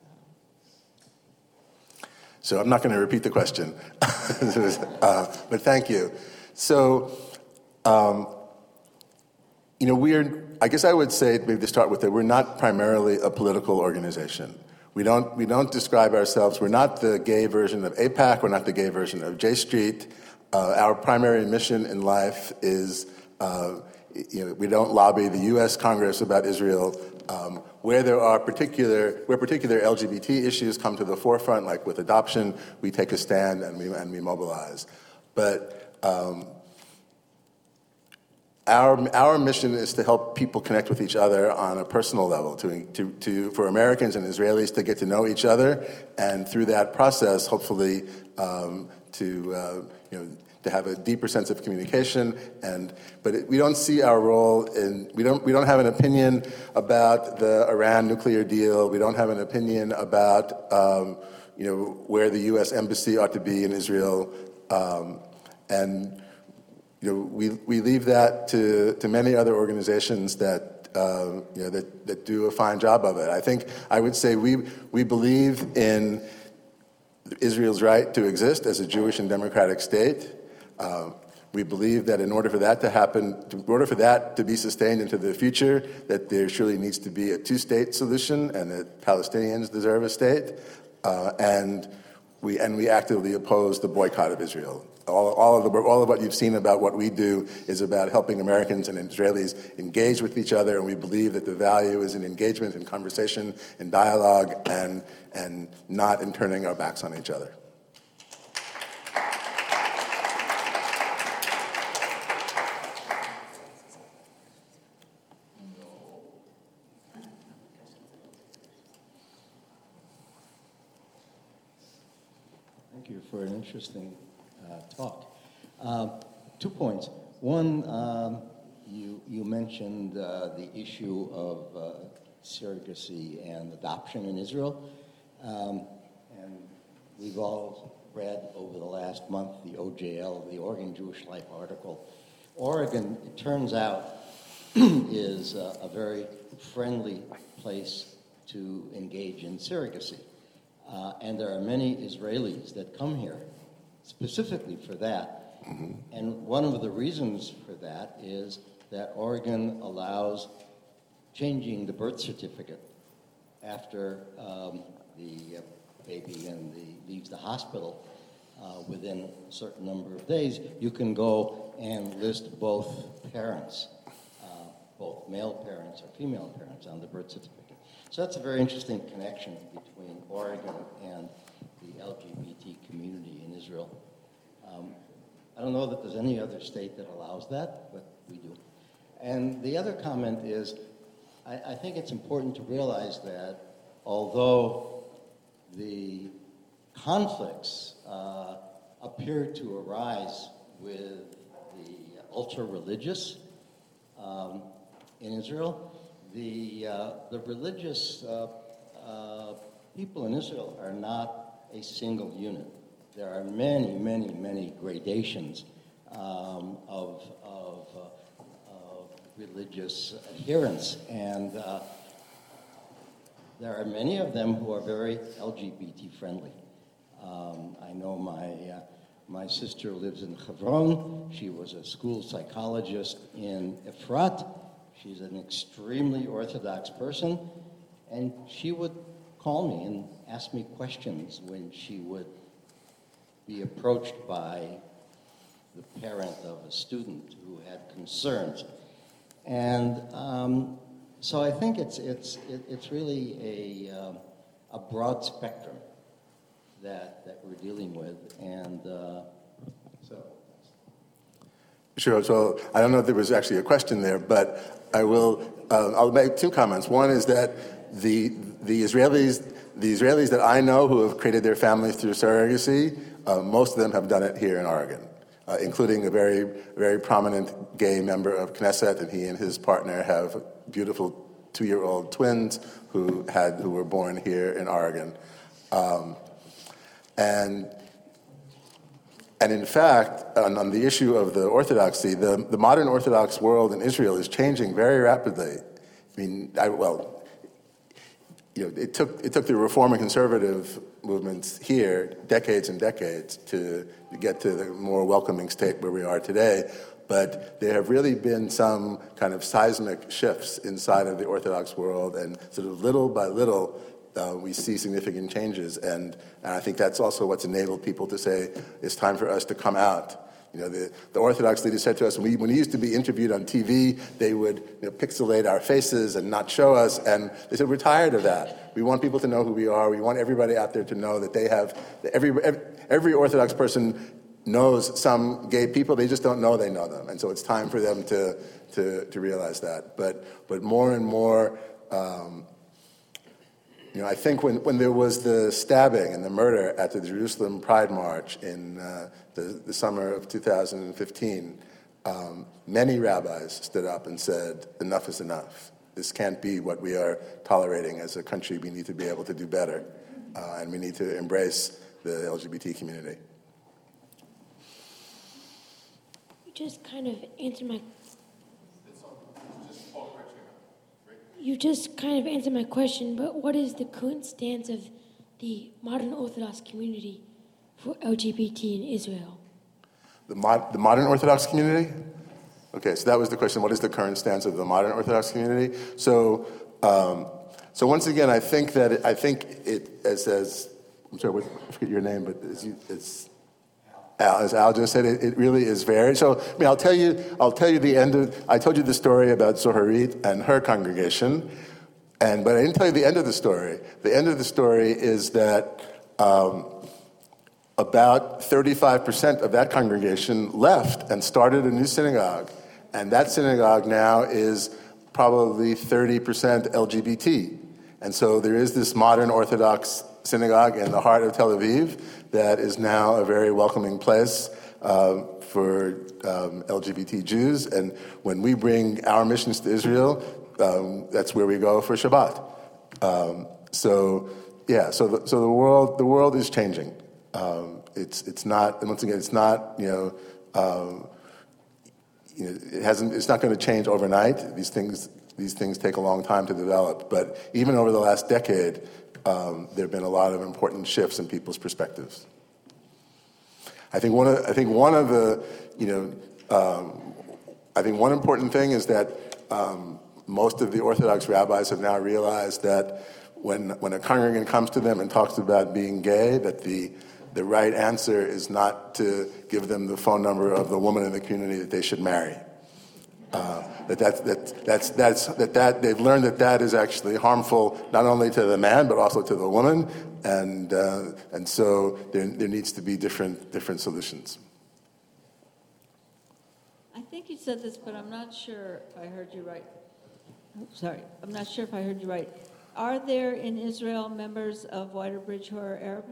So I'm not going to repeat the question, uh, but thank you. So, um, you know, we're, I guess I would say, maybe to start with, that we're not primarily a political organization. We don't, we don't describe ourselves, we're not the gay version of AIPAC, we're not the gay version of J Street. Uh, our primary mission in life is, uh, you know, we don't lobby the U S Congress about Israel. Um, where there are particular, where particular L G B T issues come to the forefront, like with adoption, we take a stand and we, and we mobilize. But, um, Our, our mission is to help people connect with each other on a personal level, to, to, to, for Americans and Israelis to get to know each other, and through that process, hopefully, um, to, uh, you know, to have a deeper sense of communication. And, but it, we don't see our role in, we don't, we don't have an opinion about the Iran nuclear deal. We don't have an opinion about, um, you know, where the U S embassy ought to be in Israel. Um, and, You know, we, we leave that to, to many other organizations that, uh, you know, that, that do a fine job of it. I think I would say we, we believe in Israel's right to exist as a Jewish and democratic state. Uh, we believe that in order for that to happen, in order for that to be sustained into the future, that there surely needs to be a two-state solution, and that Palestinians deserve a state. Uh, and we and we actively oppose the boycott of Israel. All, all, of the, all of what you've seen about what we do is about helping Americans and Israelis engage with each other, and we believe that the value is in engagement and conversation and dialogue, and, and not in turning our backs on each other. Thank you for an interesting Uh, talk. Uh, two points. One, um, you, you mentioned uh, the issue of uh, surrogacy and adoption in Israel. Um, and we've all read over the last month the O J L, the Oregon Jewish Life article. Oregon, it turns out, is a, a very friendly place to engage in surrogacy. Uh, and there are many Israelis that come here specifically for that. Mm-hmm. And one of the reasons for that is that Oregon allows changing the birth certificate after um, the uh, baby and the, leaves the hospital. Uh, within a certain number of days, you can go and list both parents, uh, both male parents or female parents on the birth certificate. So that's a very interesting connection between Oregon and the L G B T community in Israel. Um, I don't know that there's any other state that allows that, but we do. And the other comment is, I, I think it's important to realize that although the conflicts uh, appear to arise with the ultra-religious um, in Israel, the, uh, the religious uh, uh, people in Israel are not a single unit. There are many, many, many gradations um, of, of, uh, of religious adherence, and uh, there are many of them who are very L G B T friendly. Um, I know my uh, my sister lives in Hebron. She was a school psychologist in Efrat. She's an extremely Orthodox person, and she would call me and ask me questions when she would be approached by the parent of a student who had concerns. And um, so I think it's it's it, it's really a um, a broad spectrum that that we're dealing with, and uh, so. Sure. So I don't know if there was actually a question there, but I will. Uh, I'll make two comments. One is that the the Israelis the Israelis that I know who have created their families through surrogacy, uh, most of them have done it here in Oregon. Uh, including a very, very prominent gay member of Knesset, and he and his partner have beautiful two-year-old twins who had who were born here in Oregon, um, and and in fact, on, on the issue of the Orthodoxy, the the modern Orthodox world in Israel is changing very rapidly. I mean, I, well. You know, it took it took the Reform and Conservative movements here decades and decades to, to get to the more welcoming state where we are today, but there have really been some kind of seismic shifts inside of the Orthodox world, and sort of little by little uh, we see significant changes, and, and I think that's also what's enabled people to say it's time for us to come out. You know, the, the Orthodox leaders said to us, when we, when we used to be interviewed on T V, they would you know, pixelate our faces and not show us, and they said, we're tired of that. We want people to know who we are. We want everybody out there to know that they have, that every, every, every Orthodox person knows some gay people, they just don't know they know them. And so it's time for them to, to, to realize that. But, but more and more, um, you know, I think when, when there was the stabbing and the murder at the Jerusalem Pride March in uh, the, the summer of two thousand fifteen, um, many rabbis stood up and said, enough is enough. This can't be what we are tolerating as a country. We need to be able to do better, uh, and we need to embrace the L G B T community. You just kind of answered my You just kind of answered my question, but what is the current stance of the modern Orthodox community for L G B T in Israel? The, mod, the modern Orthodox community? Okay, so that was the question. What is the current stance of the modern Orthodox community? So, um, so once again, I think that it, I think it as as I'm sorry, what, I forget your name, but it's, it's Al, as Al just said, it, it really is varied. So, I mean, I'll tell you, I'll tell you the end of. I told you the story about Zoharit and her congregation, and but I didn't tell you the end of the story. The end of the story is that um, about thirty-five percent of that congregation left and started a new synagogue, and that synagogue now is probably thirty percent L G B T, and so there is this modern Orthodox synagogue in the heart of Tel Aviv that is now a very welcoming place uh, for um, L G B T Jews. And when we bring our missions to Israel, um, that's where we go for Shabbat. Um, so, yeah, so the, so the world the world is changing, um, it's it's not, and once again, it's not, you know, um, you know, it hasn't. It's not going to change overnight. These things these things take a long time to develop. But even over the last decade, um, there have been a lot of important shifts in people's perspectives. I think one of I think one of the you know um, I think one important thing is that um, most of the Orthodox rabbis have now realized that when when a congregant comes to them and talks about being gay, that the the right answer is not to give them the phone number of the woman in the community that they should marry. Uh, that, that, that, that's, that's, that, that they've learned that that is actually harmful not only to the man but also to the woman, and uh, and so there, there needs to be different different solutions. I think you said this, but I'm not sure if I heard you right. Oh, sorry, I'm not sure if I heard you right. Are there in Israel members of Wider Bridge who are Arab?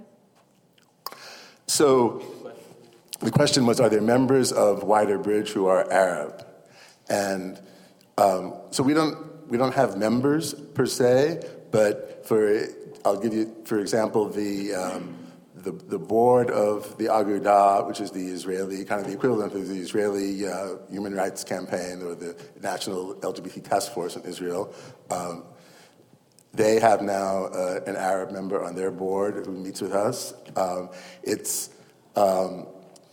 So the question was, are there members of Wider Bridge who are Arab? And um, so we don't we don't have members per se, but for I'll give you, for example, the um, the, the board of the Agudah, which is the Israeli kind of the equivalent of the Israeli uh, Human Rights Campaign or the National L G B T Task Force in Israel. Um, They have now uh, an Arab member on their board who meets with us. Um, it's um,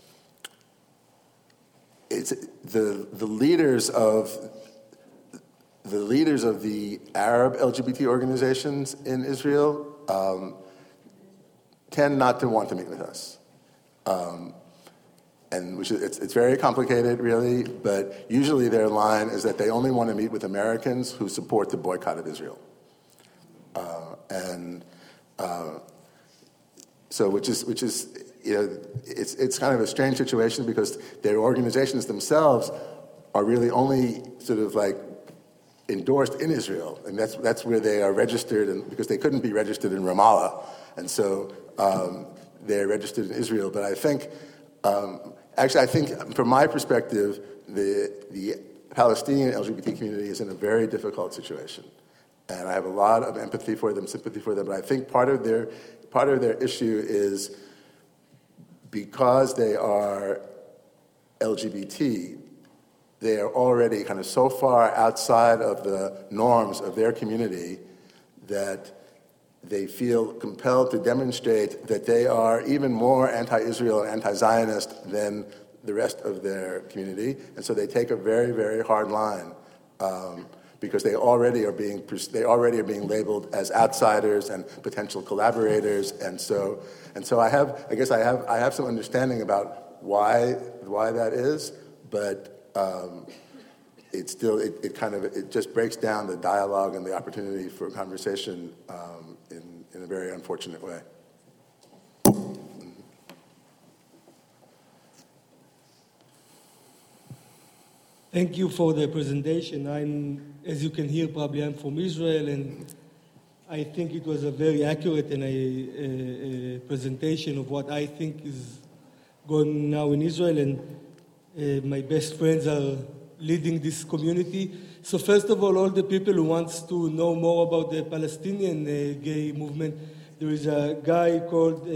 it's the the leaders of the leaders of the Arab L G B T organizations in Israel um, tend not to want to meet with us, um, and which is, it's it's very complicated, really. But usually their line is that they only want to meet with Americans who support the boycott of Israel. Uh, and uh, so, which is, which is, you know, it's it's kind of a strange situation because their organizations themselves are really only sort of like endorsed in Israel, and that's that's where they are registered, and because they couldn't be registered in Ramallah, and so um, they're registered in Israel. But I think, um, actually, I think from my perspective, the the Palestinian L G B T community is in a very difficult situation. And I have a lot of empathy for them, sympathy for them. But I think part of their part of their issue is because they are L G B T, they are already kind of so far outside of the norms of their community that they feel compelled to demonstrate that they are even more anti-Israel and anti-Zionist than the rest of their community. And so they take a very, very hard line. Um, because they already are being they already are being labeled as outsiders and potential collaborators, and so and so I have I guess I have I have some understanding about why why that is, but um, it still it, it kind of it just breaks down the dialogue and the opportunity for conversation um, in in a very unfortunate way. Thank you for the presentation. I'm, as you can hear, probably I'm from Israel, and I think it was a very accurate and a, a, a presentation of what I think is going now in Israel, and uh, my best friends are leading this community. So first of all, all the people who wants to know more about the Palestinian uh, gay movement, there is a guy called uh,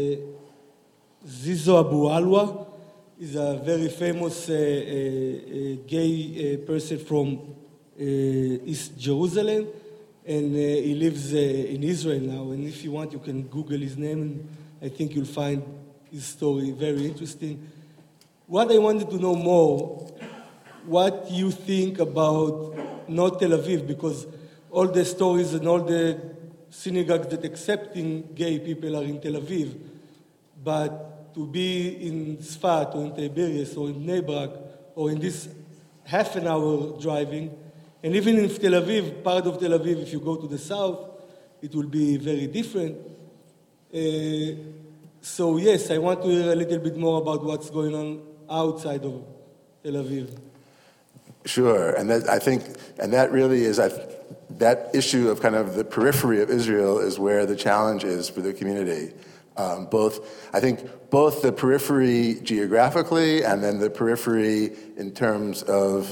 Zizo Abu Alwa. He's a very famous uh, uh, uh, gay uh, person from uh, East Jerusalem, and uh, he lives uh, in Israel now. And if you want, you can Google his name, and I think you'll find his story very interesting. What I wanted to know more, what you think about not Tel Aviv, because all the stories and all the synagogues that accepting gay people are in Tel Aviv, but to be in Sfat or in Tiberias or in Bnei Brak or in this half an hour driving, and even in Tel Aviv, part of Tel Aviv, if you go to the south, it will be very different. Uh, so yes, I want to hear a little bit more about what's going on outside of Tel Aviv. Sure, and that, I think, and that really is, I, that issue of kind of the periphery of Israel is where the challenge is for the community. Um, both, I think, both the periphery geographically and then the periphery in terms of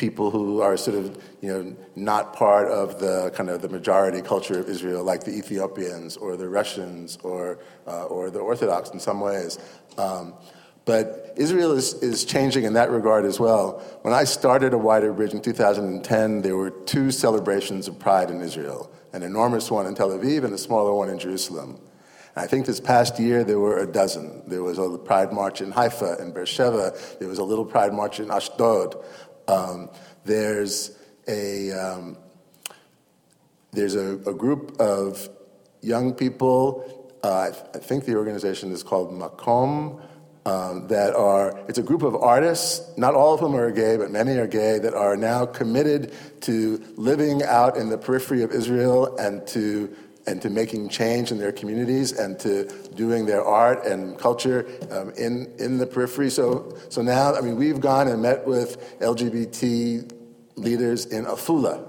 people who are sort of, you know, not part of the kind of the majority culture of Israel, like the Ethiopians or the Russians or uh, or the Orthodox in some ways. Um, but Israel is, is changing in that regard as well. When I started A Wider Bridge in two thousand ten, there were two celebrations of Pride in Israel, an enormous one in Tel Aviv and a smaller one in Jerusalem. I think this past year there were a dozen. There was a Pride March in Haifa, in Beersheba. There was a little Pride March in Ashdod. Um, there's a um, there's a, a group of young people. Uh, I, th- I think the organization is called Makom. Um, that are it's a group of artists. Not all of them are gay, but many are gay. That are now committed to living out in the periphery of Israel and to and to making change in their communities and to doing their art and culture um, in, in the periphery. So so now, I mean, we've gone and met with L G B T leaders in Afula.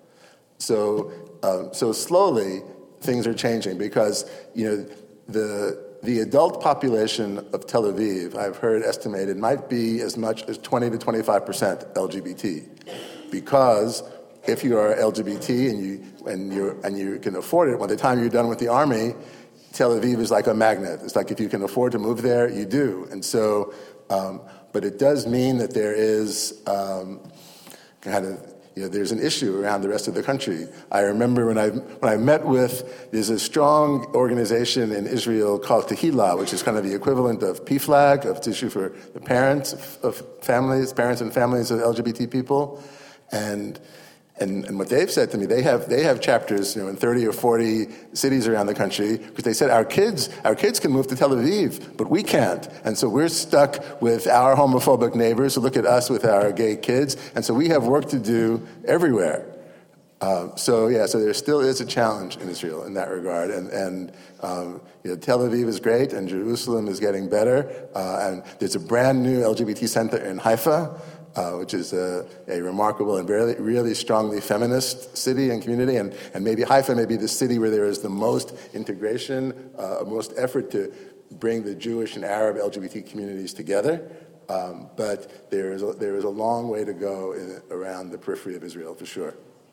So um, so slowly, things are changing because, you know, the the adult population of Tel Aviv, I've heard estimated, might be as much as twenty to twenty-five percent L G B T, because if you are L G B T and you and you and you can afford it, by the time you're done with the army, Tel Aviv is like a magnet. It's like if you can afford to move there, you do. And so, um, but it does mean that there is um, kind of, you know, there's an issue around the rest of the country. I remember when I when I met with, there's a strong organization in Israel called Tehillah, which is kind of the equivalent of P FLAG, of tissue for the parents of, of families, parents and families of L G B T people, and. And, and what they've said to me, they have they have chapters, you know, in thirty or forty cities around the country, because they said our kids our kids can move to Tel Aviv, but we can't, and so we're stuck with our homophobic neighbors who look at us with our gay kids, and so we have work to do everywhere. Um, so yeah, so there still is a challenge in Israel in that regard, and and um, you know, Tel Aviv is great, and Jerusalem is getting better, uh, and there's a brand new L G B T center in Haifa. Uh, which is a, a remarkable and really, really strongly feminist city and community, and, and maybe Haifa may be the city where there is the most integration, uh, most effort to bring the Jewish and Arab L G B T communities together. Um, but there is a, there is a long way to go in, around the periphery of Israel, for sure.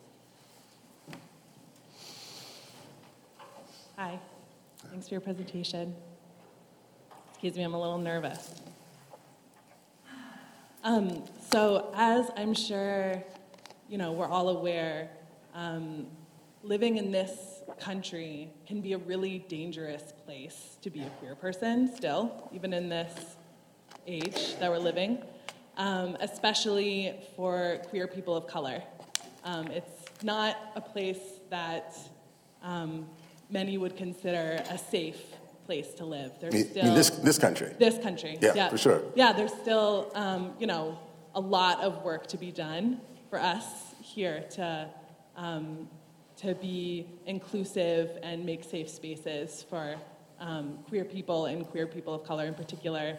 Hi, thanks for your presentation. Excuse me, I'm a little nervous. Um, so as I'm sure, you know, we're all aware, um, living in this country can be a really dangerous place to be a queer person still, even in this age that we're living, um, especially for queer people of color. Um, it's not a place that um, many would consider a safe place to live. There's I mean, still I mean this this country. This country, yeah, yeah, for sure. Yeah, there's still, um, you know, a lot of work to be done for us here to um, to be inclusive and make safe spaces for um, queer people and queer people of color in particular.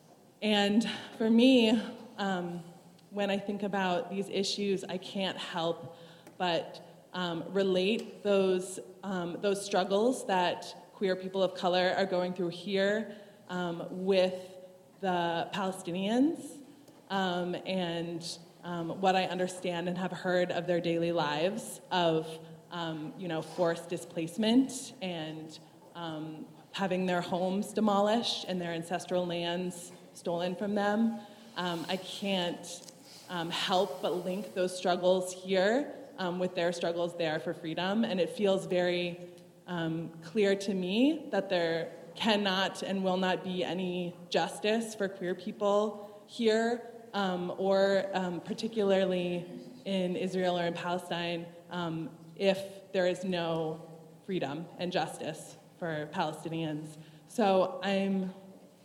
And for me, um, when I think about these issues, I can't help but um, relate those um, those struggles that queer people of color are going through here um, with the Palestinians um, and um, what I understand and have heard of their daily lives of um, you know, forced displacement and um, having their homes demolished and their ancestral lands stolen from them. Um, I can't um, help but link those struggles here um, with their struggles there for freedom, and it feels very Um, clear to me that there cannot and will not be any justice for queer people here, um, or um, particularly in Israel or in Palestine, um, if there is no freedom and justice for Palestinians. So I'm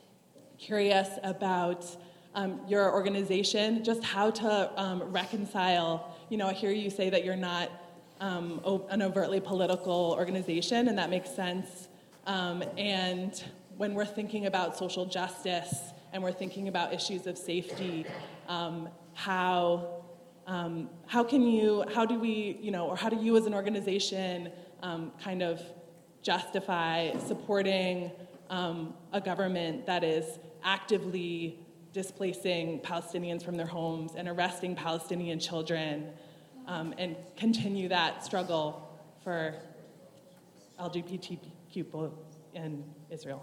curious about um, your organization, just how to um, reconcile, you know, I hear you say that you're not Um, an overtly political organization, and that makes sense. Um, and when we're thinking about social justice and we're thinking about issues of safety, um, how um, how can you, how do we, you know, or how do you as an organization um, kind of justify supporting um, a government that is actively displacing Palestinians from their homes and arresting Palestinian children, um, and continue that struggle for L G B T Q people in Israel.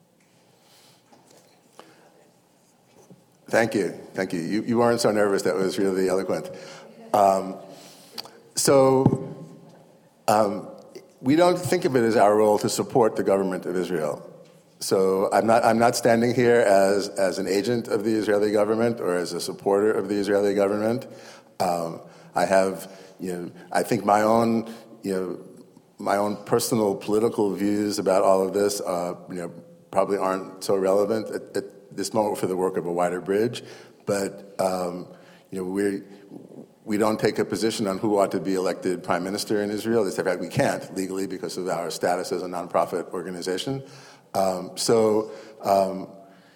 Thank you, thank you. You, you weren't so nervous, that was really eloquent. Um, so, um, we don't think of it as our role to support the government of Israel. So I'm not, I'm not standing here as, as an agent of the Israeli government or as a supporter of the Israeli government. Um, I have, you know, I think my own, you know, my own personal political views about all of this, uh, you know, probably aren't so relevant at, at this moment for the work of a wider bridge. But, um, you know, we we don't take a position on who ought to be elected prime minister in Israel. In fact, we can't legally because of our status as a nonprofit organization. Um, so, um,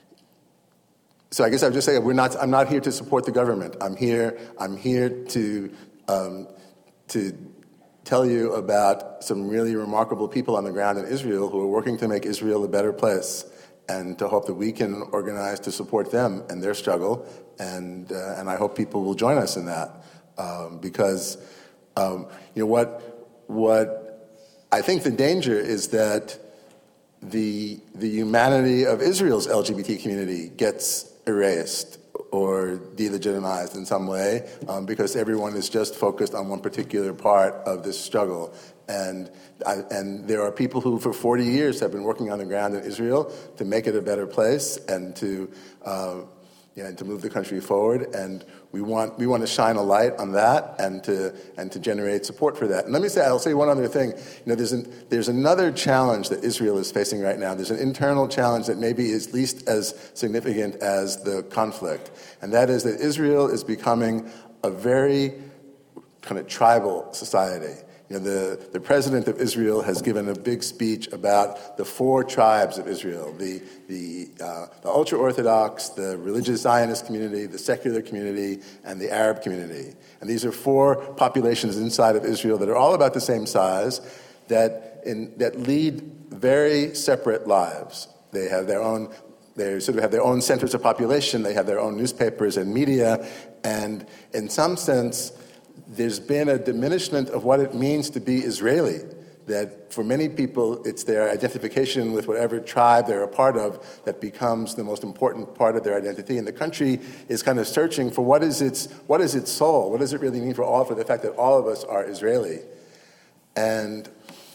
so I guess I would just say we're not. I'm not here to support the government. I'm here. I'm here to um, to tell you about some really remarkable people on the ground in Israel who are working to make Israel a better place, and to hope that we can organize to support them and their struggle. And uh, and I hope people will join us in that, um, because um, you know what what I think the danger is that the the humanity of Israel's L G B T community gets erased or delegitimized in some way, um, because everyone is just focused on one particular part of this struggle. And I, and there are people who for forty years have been working on the ground in Israel to make it a better place and to uh, you know, and to move the country forward. And we want we want to shine a light on that and to and to generate support for that. And let me say, I'll say one other thing. You know, there's an, there's another challenge that Israel is facing right now. There's an internal challenge that maybe is at least as significant as the conflict, and that is that Israel is becoming a very kind of tribal society. You know, the, the president of Israel has given a big speech about the four tribes of Israel, the, the, uh, the ultra-Orthodox, the religious Zionist community, the secular community, and the Arab community. And these are four populations inside of Israel that are all about the same size, that, in, that lead very separate lives. They have their own, they sort of have their own centers of population, they have their own newspapers and media, and in some sense, there's been a diminishment of what it means to be Israeli, that for many people, it's their identification with whatever tribe they're a part of that becomes the most important part of their identity. And the country is kind of searching for what is its, what is its soul? What does it really mean for all, for the fact that all of us are Israeli? And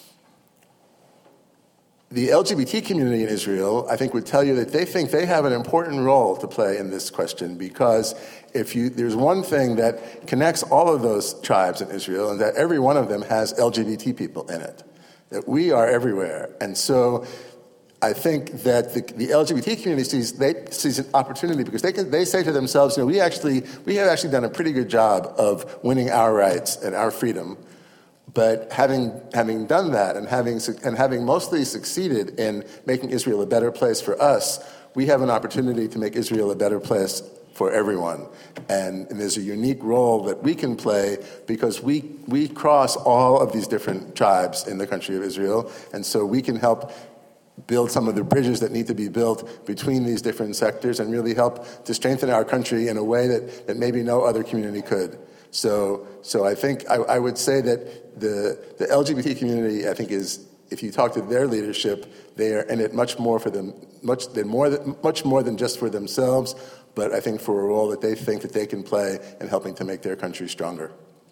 the L G B T community in Israel, I think, would tell you that they think they have an important role to play in this question, because if you, there's one thing that connects all of those tribes in Israel, and that every one of them has L G B T people in it, that we are everywhere. And so I think that the, the L G B T community sees, they, sees an opportunity, because they, can, they say to themselves, you know, we actually, we have actually done a pretty good job of winning our rights and our freedom. But having having done that and having and having mostly succeeded in making Israel a better place for us, we have an opportunity to make Israel a better place for everyone. And, and there's a unique role that we can play, because we we cross all of these different tribes in the country of Israel, and so we can help build some of the bridges that need to be built between these different sectors and really help to strengthen our country in a way that, that maybe no other community could. So, so I think I, I would say that the the L G B T community, I think, is, if you talk to their leadership, they are in it much more for them, much than more than, much more than just for themselves, but I think for a role that they think that they can play in helping to make their country stronger.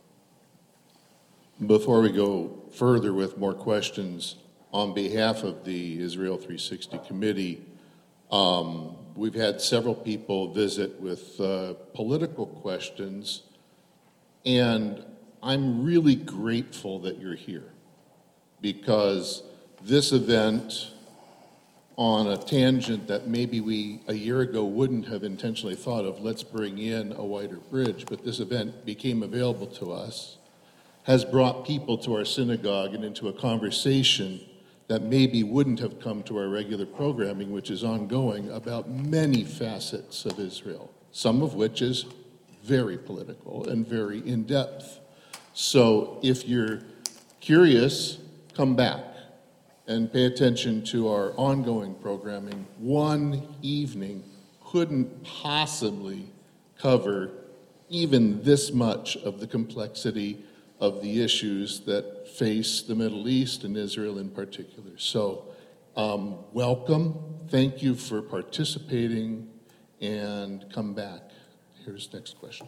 Before we go further with more questions, on behalf of the Israel three sixty Committee, um, we've had several people visit with uh, political questions. And I'm really grateful that you're here, because this event, on a tangent that maybe we a year ago wouldn't have intentionally thought of, let's bring in a wider bridge, but this event became available to us, has brought people to our synagogue and into a conversation that maybe wouldn't have come to our regular programming, which is ongoing, about many facets of Israel, some of which is very political and very in-depth. So if you're curious, come back and pay attention to our ongoing programming. One evening couldn't possibly cover even this much of the complexity of the issues that face the Middle East and Israel in particular. So, um, welcome. Thank you for participating, and come back. Here's the next question.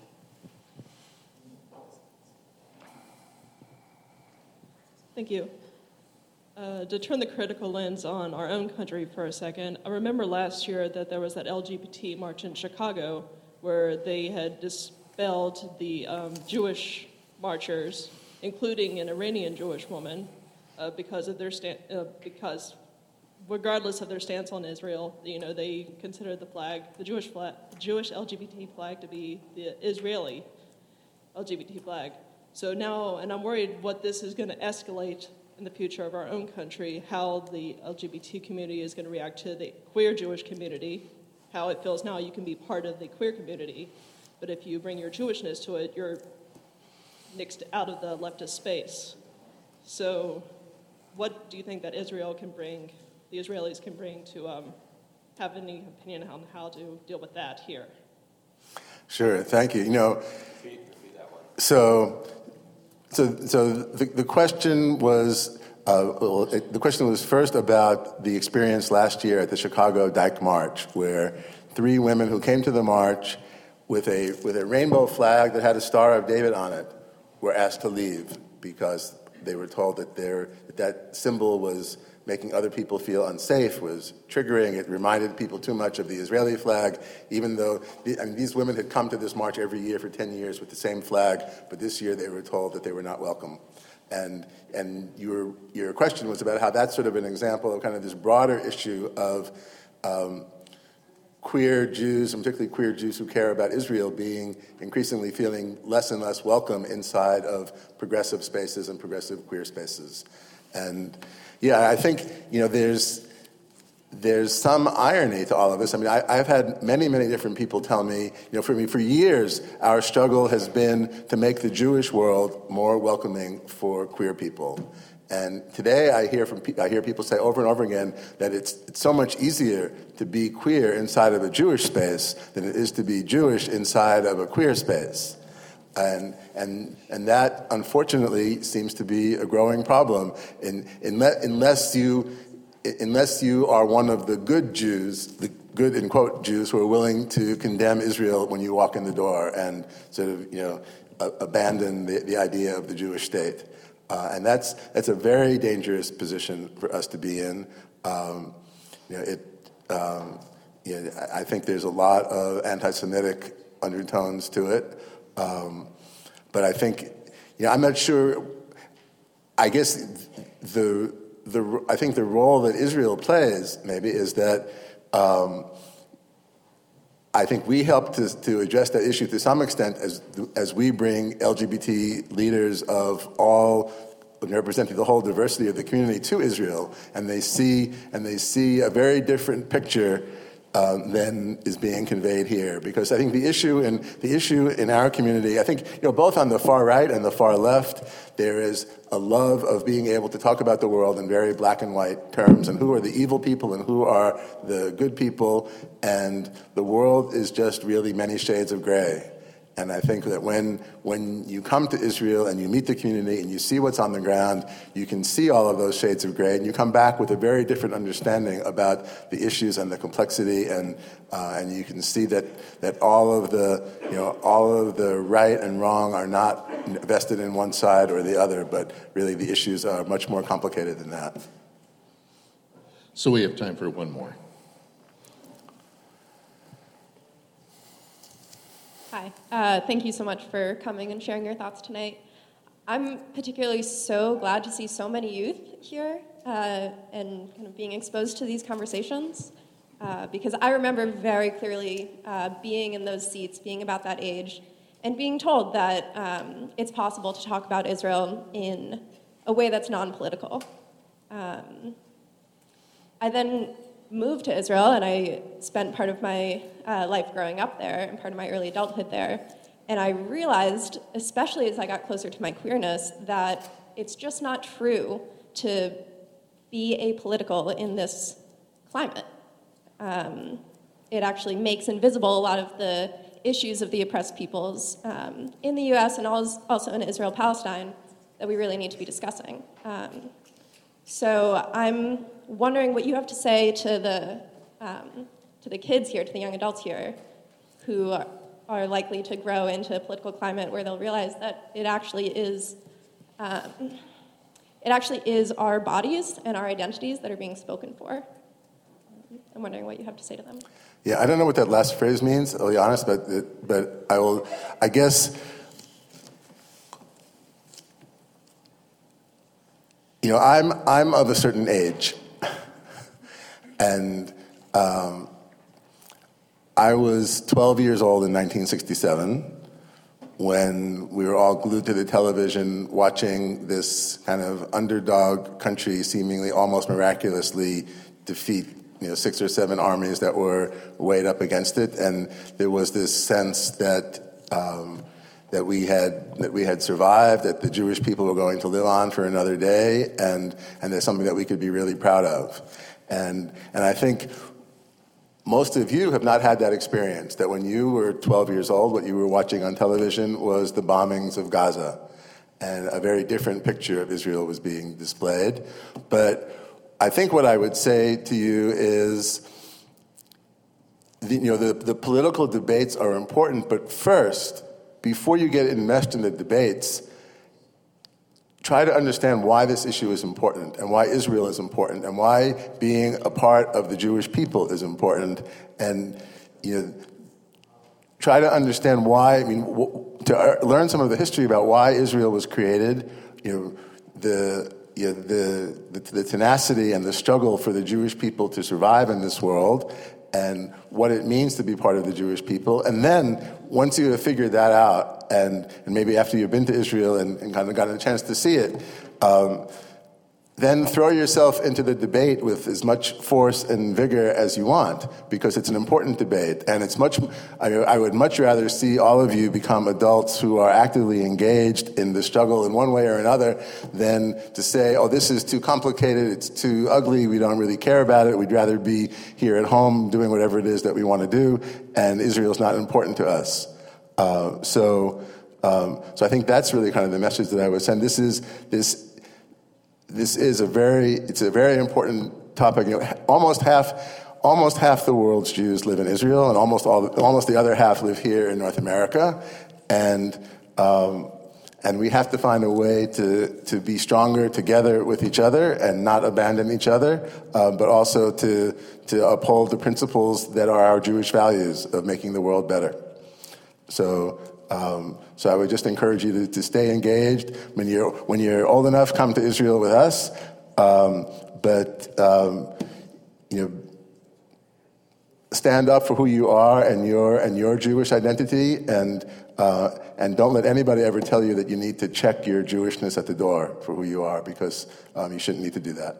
Thank you. Uh, to turn the critical lens on our own country for a second, I remember last year that there was that L G B T march in Chicago where they had dispelled the um, Jewish marchers, including an Iranian Jewish woman, uh, because of their sta- uh, because regardless of their stance on Israel, you know, they considered the flag, the Jewish flag, the Jewish L G B T flag, to be the Israeli L G B T flag. So now, and I'm worried what this is going to escalate in the future of our own country, how the L G B T community is going to react to the queer Jewish community, how it feels now you can be part of the queer community, but if you bring your Jewishness to it, you're nixed out of the leftist space. So what do you think that Israel can bring, the Israelis can bring to um, have any opinion on how to deal with that here? Sure, thank you. You know, so so so the, the question was uh, well, it, the question was first about the experience last year at the Chicago Dyke March, where three women who came to the march with a with a rainbow flag that had a Star of David on it were asked to leave because they were told that their that, that symbol was making other people feel unsafe, was triggering. It reminded people too much of the Israeli flag, even though the, I mean, these women had come to this march every year for ten years with the same flag, but this year they were told that they were not welcome. And and your your question was about how that's sort of an example of kind of this broader issue of um, queer Jews, and particularly queer Jews who care about Israel, being increasingly feeling less and less welcome inside of progressive spaces and progressive queer spaces. And yeah, I think, you know, there's there's some irony to all of this. I mean, I, I've had many, many different people tell me, you know, for me, for years, our struggle has been to make the Jewish world more welcoming for queer people. And today I hear from I hear people say over and over again that it's it's so much easier to be queer inside of a Jewish space than it is to be Jewish inside of a queer space. And and and that, unfortunately, seems to be a growing problem. In, in, unless you unless you are one of the good Jews, the good in quote Jews who are willing to condemn Israel when you walk in the door and sort of you know a, abandon the, the idea of the Jewish state, uh, and that's that's a very dangerous position for us to be in. Um, you know it. Um, you know, I think there's a lot of anti-Semitic undertones to it. Um, but I think, you know, I'm not sure. I guess the the I think the role that Israel plays maybe is that um, I think we help to to address that issue to some extent as as we bring L G B T leaders of all representing the whole diversity of the community to Israel, and they see and they see a very different picture Um, than is being conveyed here, because I think the issue in the issue in our community, I think you know both on the far right and the far left, there is a love of being able to talk about the world in very black and white terms, and who are the evil people and who are the good people, and the world is just really many shades of gray. And I think that when when you come to Israel and you meet the community and you see what's on the ground, you can see all of those shades of gray, and you come back with a very different understanding about the issues and the complexity, and uh, and you can see that that all of the you know all of the right and wrong are not vested in one side or the other, but really the issues are much more complicated than that. So we have time for one more. Hi. Uh, thank you so much for coming and sharing your thoughts tonight. I'm particularly so glad to see so many youth here uh, and kind of being exposed to these conversations uh, because I remember very clearly uh, being in those seats, being about that age, and being told that um, it's possible to talk about Israel in a way that's non-political. Um, I then moved to Israel, and I spent part of my uh, life growing up there and part of my early adulthood there. And I realized, especially as I got closer to my queerness, that it's just not true to be apolitical in this climate. Um, it actually makes invisible a lot of the issues of the oppressed peoples um, in the U S and also in Israel-Palestine that we really need to be discussing. Um, so I'm wondering what you have to say to the um, to the kids here, to the young adults here, who are, are likely to grow into a political climate where they'll realize that it actually is um, it actually is our bodies and our identities that are being spoken for. I'm wondering what you have to say to them. Yeah, I don't know what that last phrase means, I'll be honest, but but I will. I guess you know I'm I'm of a certain age, and um, I was twelve years old in nineteen sixty-seven when we were all glued to the television watching this kind of underdog country seemingly almost miraculously defeat, you know, six or seven armies that were weighed up against it, and there was this sense that um, that we had that we had survived, that the Jewish people were going to live on for another day, and and there's something that we could be really proud of, and and I think most of you have not had that experience, that when you were twelve years old, what you were watching on television was the bombings of Gaza, and a very different picture of Israel was being displayed. But I think what I would say to you is, the, you know, the, the political debates are important, but first, before you get enmeshed in the debates, try to understand why this issue is important and why Israel is important and why being a part of the Jewish people is important, and you know, try to understand why. I mean, w- to learn some of the history about why Israel was created. You know, the you know, the, the the tenacity and the struggle for the Jewish people to survive in this world, and what it means to be part of the Jewish people. And then once you have figured that out, and, and maybe after you've been to Israel and, and kind of gotten a chance to see it, um, then throw yourself into the debate with as much force and vigor as you want, because it's an important debate. And it's much, I, I would much rather see all of you become adults who are actively engaged in the struggle in one way or another than to say, oh, this is too complicated, it's too ugly, we don't really care about it, we'd rather be here at home doing whatever it is that we want to do, and Israel's not important to us. Uh, so, um, so I think that's really kind of the message that I would send. This is, this This is a very, it's a very important topic. You know, almost half, almost half the world's Jews live in Israel, and almost all, almost the other half live here in North America, and um, and we have to find a way to to be stronger together with each other and not abandon each other, uh, but also to to uphold the principles that are our Jewish values of making the world better. So. Um, so I would just encourage you to, to stay engaged. When you're when you're old enough, come to Israel with us. Um, but um, you know, stand up for who you are and your and your Jewish identity, and uh, and don't let anybody ever tell you that you need to check your Jewishness at the door for who you are, because um, you shouldn't need to do that.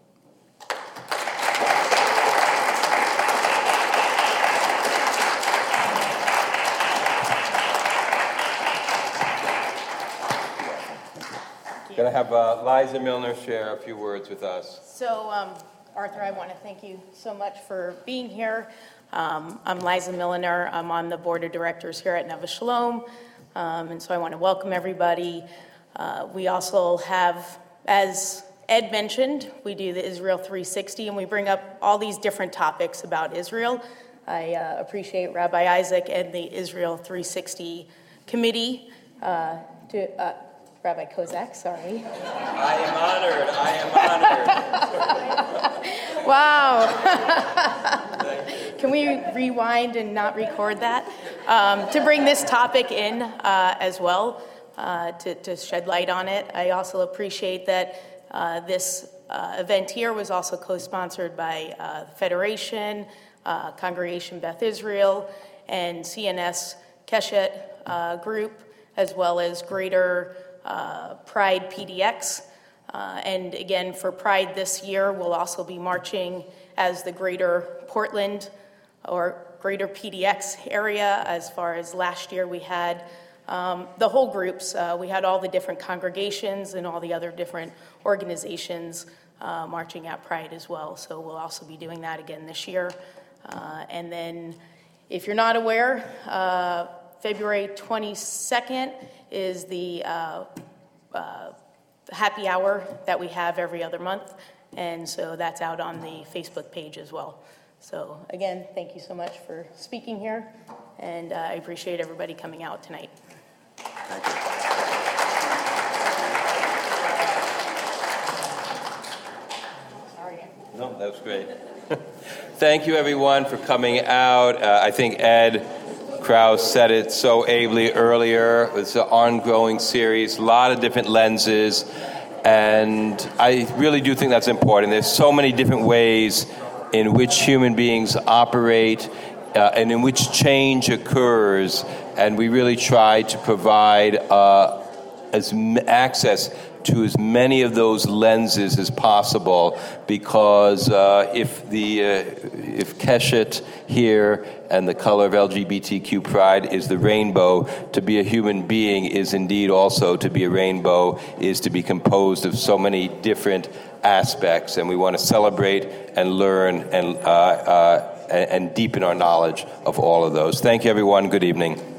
Going to have uh, Liza Milner share a few words with us. So, um, Arthur, I want to thank you so much for being here. Um, I'm Liza Milner. I'm on the board of directors here at Neva Shalom, um, and so I want to welcome everybody. Uh, we also have, as Ed mentioned, we do the Israel three sixty, and we bring up all these different topics about Israel. I uh, appreciate Rabbi Isaac and the Israel three sixty committee uh, to. Uh, Rabbi Kozak, sorry. I am honored. I am honored. Wow. Can we rewind and not record that? Um, to bring this topic in uh, as well, uh, to, to shed light on it. I also appreciate that uh, this uh, event here was also co-sponsored by uh, the Federation, uh, Congregation Beth Israel, and C N S Keshet uh, Group, as well as Greater Uh, Pride P D X, uh, and again for Pride this year we'll also be marching as the Greater Portland or Greater P D X area. As far as last year we had um, the whole groups, uh, we had all the different congregations and all the other different organizations uh, marching at Pride as well, so we'll also be doing that again this year. Uh, and then, if you're not aware, uh, February twenty-second is the uh, uh, happy hour that we have every other month. And so that's out on the Facebook page as well. So again, thank you so much for speaking here. And uh, I appreciate everybody coming out tonight. Thank you. No, that was great. Thank you, everyone, for coming out. Uh, I think Ed Krause said it so ably earlier. It's an ongoing series, a lot of different lenses, and I really do think that's important. There's so many different ways in which human beings operate uh, and in which change occurs, and we really try to provide uh, as m- access to as many of those lenses as possible, because uh, if the uh, if Keshet here and the color of L G B T Q pride is the rainbow, to be a human being is indeed also to be a rainbow, is to be composed of so many different aspects, and we want to celebrate and learn and uh, uh, and deepen our knowledge of all of those. Thank you, everyone. Good evening.